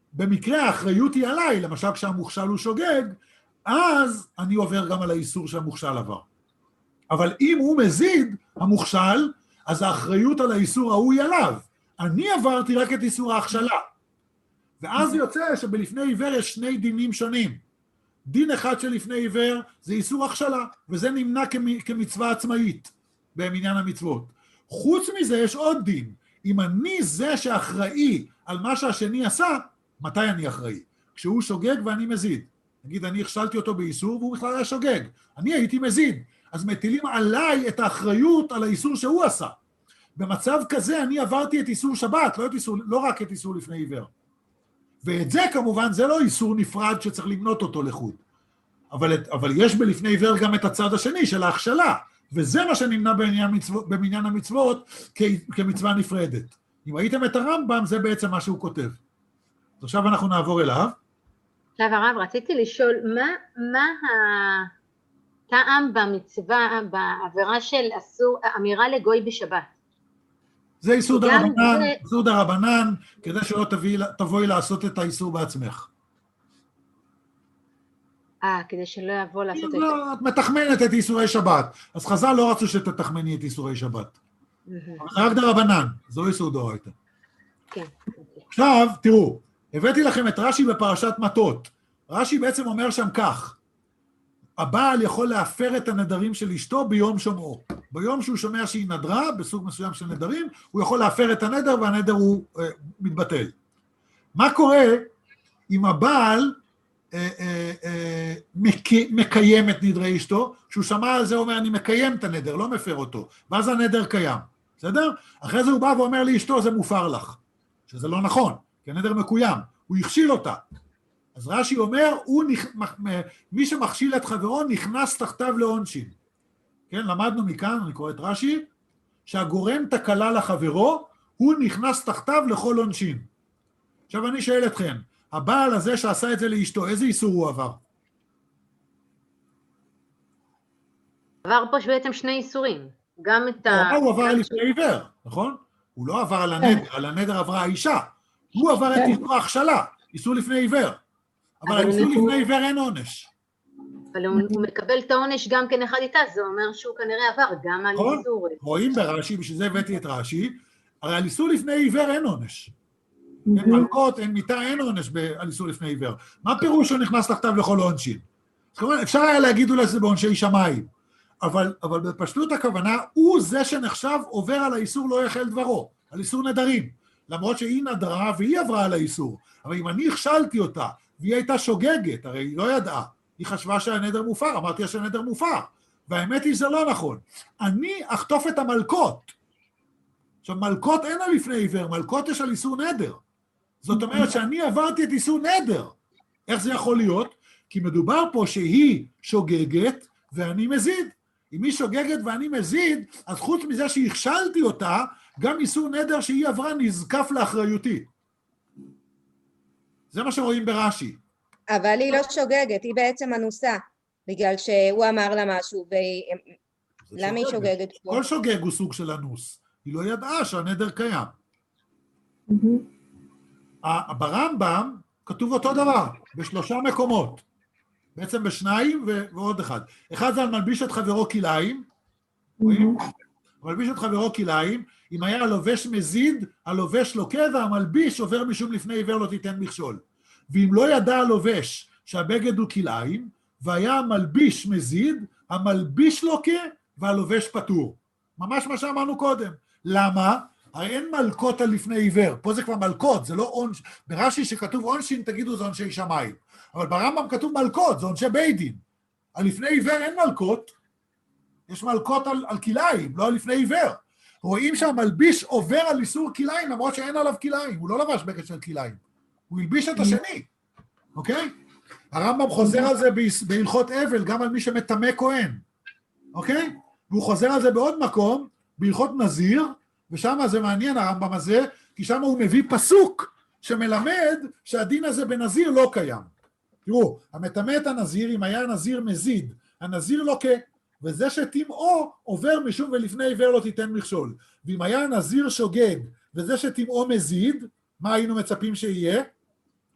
במקרה האחריות היא עליי, למשל כשהמוכשל הוא שוגג, אז אני עובר גם על האיסור שהמוכשל עבר. אבל אם הוא מזיד, המוכשל, אז האחריות על האיסור ההוא היא עליו. אני עברתי רק את איסור ההכשלה. ואז יוצא שבלפני עיוור יש שני דינים שונים. דין אחד של לפני עיוור זה איסור הכשלה, וזה נמנע כמצווה עצמאית במניין המצוות. חוץ מזה יש עוד דין. אם אני זה שאחראי על מה שהשני עשה, מתי אני אחראי? כשהוא שוגג ואני מזיד. נגיד, אני הכשלתי אותו באיסור והוא בכלל היה שוגג. אני הייתי מזיד. אז מטילים עליי את האחריות על האיסור שהוא עשה. במצב כזה אני עברתי את איסור שבת, לא רק את איסור לפני עיוור. ואת זה כמובן, זה לא איסור נפרד שצריך למנות אותו לחוד. אבל יש בלפני עיוור גם את הצד השני של ההכשלה, וזה מה שנמנע במניין המצוות כמצווה נפרדת. אם ראיתם את הרמב"ם, זה בעצם מה שהוא כותב. אז עכשיו אנחנו נעבור אליו. עכשיו הרב, רציתי לשאול, מה הטעם במצווה, בעבירה של אמירה לגוי בשבת? זה איסור דרבנן, כדי שלא תבואי לעשות את האיסור בעצמך. כדי שלא יבוא לעשות את זה. את מתחמנת את איסורי שבת, אז חז"ל לא רצו שתתחמני את איסורי שבת. אבל זה רק דרבנן, זה לא איסור דאורייתא. כן. עכשיו, תראו, הבאתי לכם את רש"י בפרשת מטות. רש"י בעצם אומר שם כך, הבעל יכול להפר את הנדרים של אשתו ביום שומעו. ביום שהוא שומע שהיא נדרה, בסוג מסוים של נדרים, הוא יכול להפר את הנדר והנדר הוא מתבטל. מה קורה אם הבעל מקיים את נדרי אשתו? כשהוא שמע על זה הוא אומר, אני מקיים את הנדר, לא מפר אותו. ואז הנדר קיים, בסדר? אחרי זה הוא בא ואומר לאשתו, זה מופר לך. שזה לא נכון, כי הנדר מקוים, הוא הכשיל אותה. אז רש"י אומר, מי שמכשיל את חברו נכנס תחתיו לעונשין. כן, למדנו מכאן, אני קורא את רש"י, שהגורם תקלה לחברו, הוא נכנס תחתיו לכל עונשין. עכשיו אני שואל אתכם, הבעל הזה שעשה את זה לאשתו, איזה איסור הוא עבר? עבר פה בעצם שני איסורים. גם את הוא עבר לפני עיוור, נכון? הוא לא עבר על הנדר, על הנדר עברה האישה. הוא עבר את איסור ההכשלה, איסור לפני עיוור. אבל האיסור לפני עיוור אין עונש. אבל הוא מקבל את העונש גם כן אחד איתה, זה אומר שהוא כנראה עבר גם על איסור. רואים ברש"י, בשביל זה הבאתי את רש"י, הרי על איסור לפני עיוור אין עונש. אין מלכות, אין מיטה, אין עונש על איסור לפני עיוור. מה פירוש שהוא נכנס תחתיו לכל עונשין? זאת אומרת, אפשר היה להגיד אולי שזה בעונשי שמיים, אבל בפשטות הכוונה, הוא זה שנחשב עובר על האיסור לא יחל דברו, על איסור נדרים. למרות שהיא נדרה והיא עברה על האיסור. אבל אם אני הכשלתי אותה, והיא הייתה שוגגת, הרי היא לא ידעה, היא חשבה שהנדר מופר, אמרתי שהנדר מופר, והאמת היא שזה לא נכון. אני אחטוף את המלכות. עכשיו, מלכות אין על לפני עיוור, מלכות יש על איסור נדר. זאת אומרת שאני עברתי את איסור נדר. איך זה יכול להיות? כי מדובר פה שהיא שוגגת ואני מזיד. אם היא שוגגת ואני מזיד, אז חוץ מזה שהכשלתי אותה, גם איסור נדר שהיא עברה נזקף לאחריותי. זה מה שרואים ברש"י. אבל היא לא שוגגת, היא בעצם אנוסה, בגלל שהוא אמר לה משהו, למה היא שוגגת פה? כל שוגג הוא סוג של אנוס, היא לא ידעה שהנדר קיים. ברמב"ם כתוב אותו דבר, בשלושה מקומות, בעצם בשניים ועוד אחד. אחד זה על מלביש את חברו כליים, מלביש את חברו כליים, אם היה הלובש מזיד, הלובש לוקה, והמלביש עובר משום לפני עיוור לא תיתן מכשול. ואם לא ידע הלובש שהבגד הוא כליים, והיה המלביש מזיד, המלביש לוקה והלובש פטור. ממש מה שאמרנו קודם. למה? הרי אין מלכות על לפני עיוור. פה זה כבר מלכות, זה לא עונש. ברש"י שכתוב עונשין, תגידו זה עונשי שמיים. אבל ברמב"ם כתוב מלכות, זה עונשי בית דין. על לפני עיוור אין מלכות, יש מלכות על כליים, לא על לפני עיוור. רואים שהמלביש עובר על איסור כליים, למרות שאין עליו כליים, הוא לא לבש בגד של כליים. הוא ילביש את השני, אוקיי? הרמב"ם חוזר על זה בהלכות אבל, גם על מי שמטמא כהן, אוקיי? והוא חוזר על זה בעוד מקום, בהלכות נזיר, ושם זה מעניין הרמב"ם הזה, כי שם הוא מביא פסוק שמלמד שהדין הזה בנזיר לא קיים. תראו, המטמא את הנזיר, אם היה הנזיר מזיד, הנזיר לוקה, וזה שטמאו עובר משום ולפני עיוור לא תיתן מכשול. ואם היה הנזיר שוגג, וזה שטמאו מזיד, מה היינו מצפים שיהיה?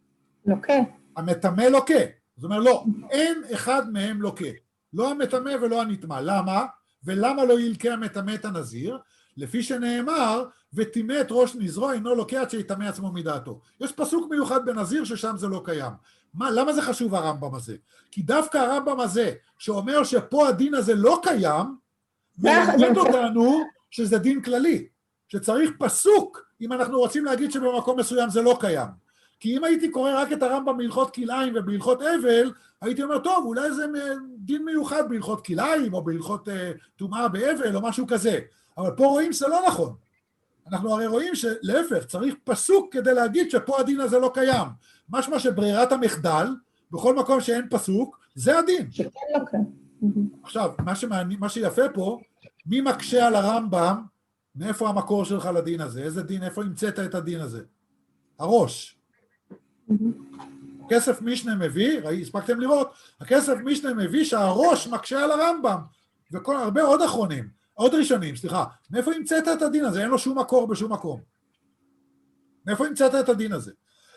לוקה. המטמא לוקה. זאת אומרת, לא, אין אחד מהם לוקה. לא המטמא ולא הנטמא. למה? ולמה לא ילקה המטמא את הנזיר? לפי שנאמר, וטימא את ראש נזרו אינו לוקה עד שיטמא עצמו מדעתו. יש פסוק מיוחד בנזיר ששם זה לא קיים. למה זה חשוב הרמב"ם הזה? כי דווקא הרמב"ם הזה, שאומר שפה הדין הזה לא קיים, מלמד אותנו שזה דין כללי, שצריך פסוק אם אנחנו רוצים להגיד שבמקום מסוים זה לא קיים. כי אם הייתי קורא רק את הרמב"ם בהלכות כלאיים ובהלכות אבל, הייתי אומר, טוב, אולי זה דין מיוחד בהלכות כלאיים או בהלכות טומאה באבל או משהו כזה. אבל פה רואים שזה לא נכון. אנחנו הרי רואים שלהפך, צריך פסוק כדי להגיד שפה הדין הזה לא קיים. משמע שברירת המחדל, בכל מקום שאין פסוק, זה הדין. שכן לא קיים. עכשיו, מה שיפה פה, מי מקשה על הרמב"ם, מאיפה המקור שלך לדין הזה? איזה דין, איפה המצאת את הדין הזה? הראש. הכסף משנה מביא, הספקתם לראות, הכסף משנה מביא שהראש מקשה על הרמב"ם, וכל הרבה עוד אחרונים, עוד ראשונים, סליחה, מאיפה המצאת את הדין הזה? אין לו שום מקור בשום מקום. מאיפה המצאת את הדין הזה?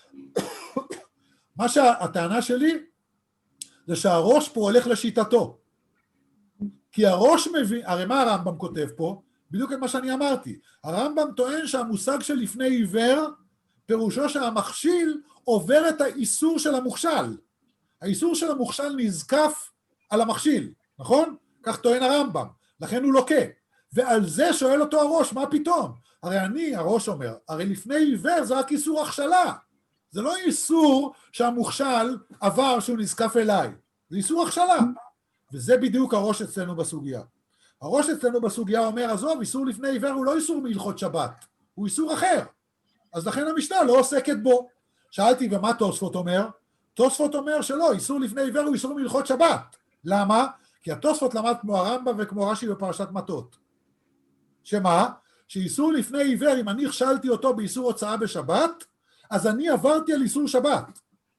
מה שהטענה שלי, זה שהראש פה הולך לשיטתו. כי הראש מביא, הרי מה הרמב"ם כותב פה? בדיוק את מה שאני אמרתי. הרמב"ם טוען שהמושג של לפני עיוור, פירושו שהמכשיל עובר את האיסור של המוכשל. האיסור של המוכשל נזקף על המכשיל, נכון? כך טוען הרמב"ם, לכן הוא לוקה. ועל זה שואל אותו הראש, מה פתאום? הרי הראש אומר, הרי לפני עיוור זה רק איסור הכשלה. זה לא איסור שהמוכשל עבר שהוא נזקף אליי. זה איסור הכשלה. וזה בדיוק הראש אצלנו בסוגיה. הראש אצלנו בסוגיה אומר, עזוב, איסור לפני עיוור הוא לא איסור מהלכות שבת, הוא איסור אחר. אז לכן המשנה לא עוסקת בו. שאלתי, ומה תוספות אומר? תוספות אומר שלא, איסור לפני עיוור הוא איסור מהלכות שבת. למה? כי התוספות למד כמו הרמב"ם וכמו רש"י בפרשת מטות. שמה? שאיסור לפני עיוור, אם אני הכשלתי אותו באיסור הוצאה בשבת, אז אני עברתי על איסור שבת.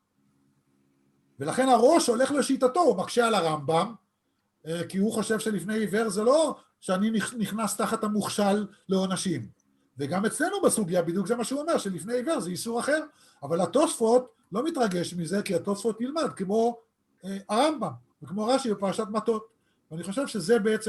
ולכן הראש הולך לשיטתו, הוא מקשה על הרמב"ם, כי הוא חושב שלפני עיוור זה לא שאני נכנס תחת המוכשל לעונשים. וגם אצלנו בסוגיה בדיוק זה מה שהוא אומר, שלפני עיוור זה איסור אחר, אבל התוספות לא מתרגש מזה, כי התוספות ילמד כמו הרמב"ם, וכמו רש"י בפרשת מטות. ואני חושב שזה בעצם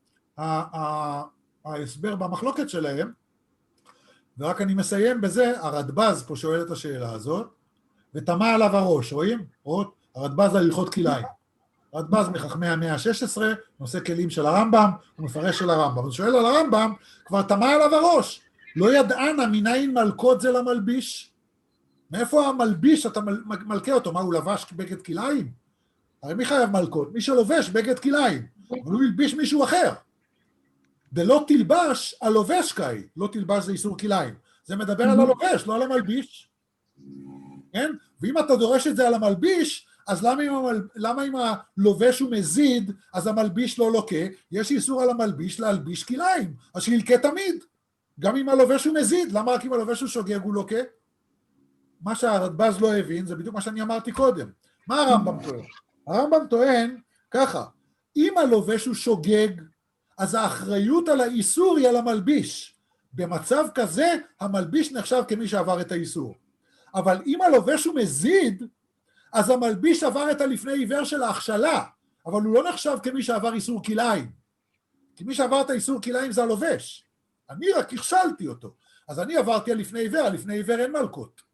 ההסבר במחלוקת שלהם, ורק אני מסיים בזה, הרדב"ז פה שואל את השאלה הזאת, ותמה עליו הראש, רואים? הרדב"ז על הלכות כלאיים. הרדב"ז מחכמי המאה ה-16, נושא כלים של הרמב"ם, הוא מפרש של הרמב"ם. הוא שואל על הרמב"ם, כבר תמה עליו הראש, לא ידענה מניין מלכות זה למלביש? מאיפה המלביש אתה מלכה אותו? מה, הוא לבש בגד כלאיים? הרי מי חייב מלכות? מי שלובש בגד כלאיים, אבל הוא ילביש מישהו אחר. ולא תלבש הלובש קאי, לא תלבש זה איסור כלאיים. זה מדבר על הלובש, לא על המלביש. כן? ואם אתה דורש את זה על המלביש, אז למה אם הלובש הוא מזיד, אז המלביש לא לוקה? יש איסור על המלביש להלביש כלאיים, אז שילקה תמיד. גם אם הלובש הוא מזיד, למה רק אם הלובש הוא שוגג הוא לוקה? מה שהרדב"ז לא הבין, זה בדיוק מה שאני אמרתי קודם. מה הרמב"ם טוען? הרמב"ם טוען ככה, אם הלובש הוא שוגג, אז האחריות על האיסור היא על המלביש. במצב כזה, המלביש נחשב כמי שעבר את האיסור. אבל אם הלובש הוא מזיד, אז המלביש עבר את הלפני עיוור של ההכשלה, אבל הוא לא נחשב כמי שעבר איסור כלאיים. כי מי שעבר את האיסור כלאיים זה הלובש. אני רק הכשלתי אותו. אז אני עברתי על לפני עיוור, על לפני עיוור אין מלכות.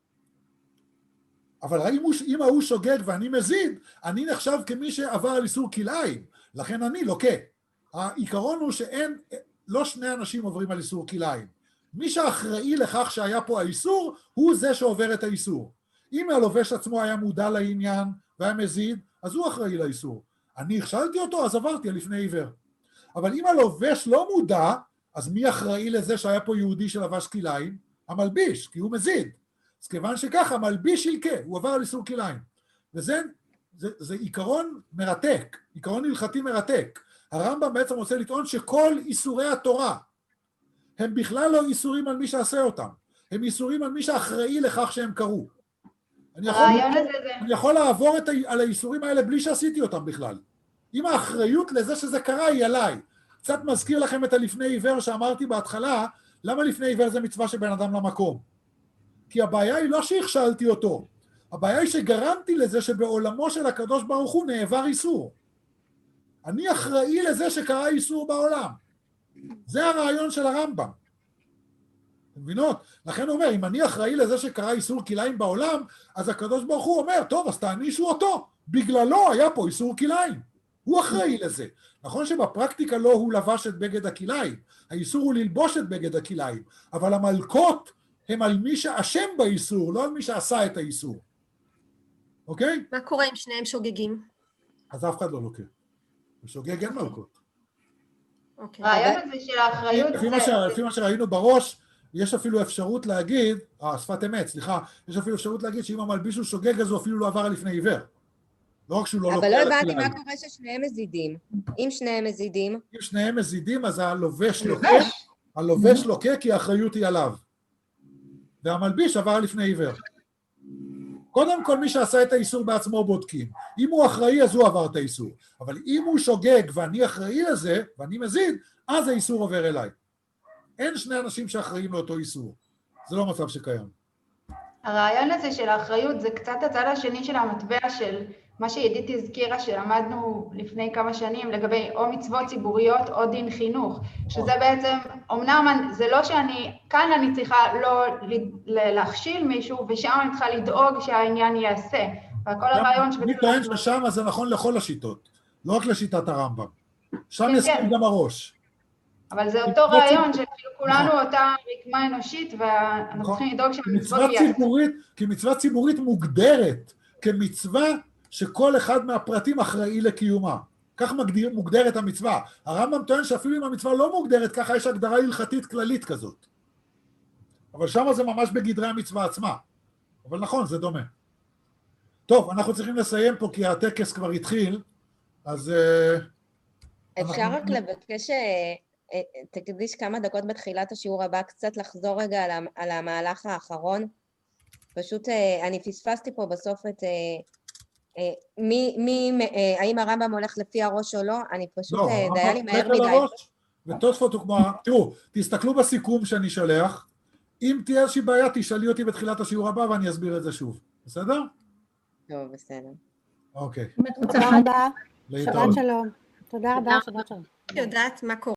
אבל אם הוא שוגג ואני מזיד, אני נחשב כמי שעבר על איסור כלאיים, לכן אני לוקה. העיקרון הוא שאין, לא שני אנשים עוברים על איסור כלאיים. מי שאחראי לכך שהיה פה האיסור, הוא זה שעובר את האיסור. אם הלובש עצמו היה מודע לעניין והיה מזיד, אז הוא אחראי לאיסור. אני הכשלתי אותו, אז עברתי על לפני עיוור. אבל אם הלובש לא מודע, אז מי אחראי לזה שהיה פה יהודי שלבש כלאיים? המלביש, כי הוא מזיד. אז כיוון שככה, המלביש ילקה, הוא עבר על איסור כלאיים. וזה עיקרון מרתק, עיקרון הלכתי מרתק. הרמב"ם בעצם רוצה לטעון שכל איסורי התורה, הם בכלל לא איסורים על מי שעשה אותם, הם איסורים על מי שאחראי לכך שהם קרו. אני יכול לעבור על האיסורים האלה בלי שעשיתי אותם בכלל. אם האחריות לזה שזה קרה היא עליי. קצת מזכיר לכם את הלפני עיוור שאמרתי בהתחלה, למה לפני עיוור זה מצווה שבן אדם למקום? כי הבעיה היא לא שהכשלתי אותו, הבעיה היא שגרמתי לזה שבעולמו של הקדוש ברוך הוא נעבר איסור. אני אחראי לזה שקרה איסור בעולם. זה הרעיון של הרמב"ם. אתם מבינות? לכן הוא אומר, אם אני אחראי לזה שקרה איסור כליים בעולם, אז הקדוש ברוך הוא אומר, טוב, אז תענישו אותו. בגללו היה פה איסור כליים. הוא אחראי לזה. נכון שבפרקטיקה לא הוא לבש את בגד הכליים. האיסור הוא ללבוש את בגד הכליים. אבל המלכות הם על מי שאשם באיסור, לא על מי שעשה את האיסור. אוקיי? מה קורה אם שניהם שוגגים? אז אף אחד לא לוקח. בשוגג אין מלכות. הרעיון הזה של האחריות... לפי מה שראינו בראש, יש אפילו אפשרות להגיד, שפת אמת, סליחה, יש אפילו אפשרות להגיד שאם המלביש הוא שוגג, אז הוא אפילו לא עבר לפני עיוור. לא רק שהוא לא לוקח... אבל לא הבנתי מה קורה ששניהם מזידים. אם שניהם מזידים... אם שניהם מזידים, אז הלובש לוקח כי האחריות היא עליו. והמלביש עבר לפני עיוור. קודם כל מי שעשה את האיסור בעצמו בודקים. אם הוא אחראי אז הוא עבר את האיסור. אבל אם הוא שוגג ואני אחראי לזה, ואני מזיד, אז האיסור עובר אליי. אין שני אנשים שאחראים לאותו איסור. זה לא מצב שקיים. הרעיון הזה של האחריות זה קצת הצד השני של המטבע של מה שידית הזכירה שלמדנו לפני כמה שנים לגבי או מצוות ציבוריות או דין חינוך, שזה בעצם, אמנם זה לא כאן אני צריכה לא להכשיל מישהו ושם אני צריכה לדאוג שהעניין יעשה. וכל הרעיון אני טוען ששם זה נכון לכל השיטות, לא רק לשיטת הרמב"ם. שם יסכים גם הראש. אבל זה אותו רעיון שכאילו כולנו אותה רקמה אנושית ואנחנו צריכים לדאוג שהמצוות יעשה. כי מצווה ציבורית מוגדרת כמצווה שכל אחד מהפרטים אחראי לקיומה. כך מוגדרת המצווה. הרמב"ם טוען שאפילו אם המצווה לא מוגדרת, ככה יש הגדרה הלכתית כללית כזאת. אבל שם זה ממש בגדרי המצווה עצמה. אבל נכון, זה דומה. טוב, אנחנו צריכים לסיים פה כי הטקס כבר התחיל, אז... אפשר רק לבקש תקדיש כמה דקות בתחילת השיעור הבא, קצת לחזור רגע על המהלך האחרון. פשוט אני פספסתי פה בסוף את... האם הרמב"ם הולך לפי הראש או לא, אני פשוט, זה היה לי מהר מדי. ותוספות הוא כמו, תראו, תסתכלו בסיכום שאני שלח, אם תהיה איזושהי בעיה, תשאלי אותי בתחילת השיעור הבא ואני אסביר את זה שוב, בסדר? טוב, בסדר. אוקיי. תודה רבה, להתראות. שבת שלום. תודה רבה, שבת שלום. יודעת מה קורה.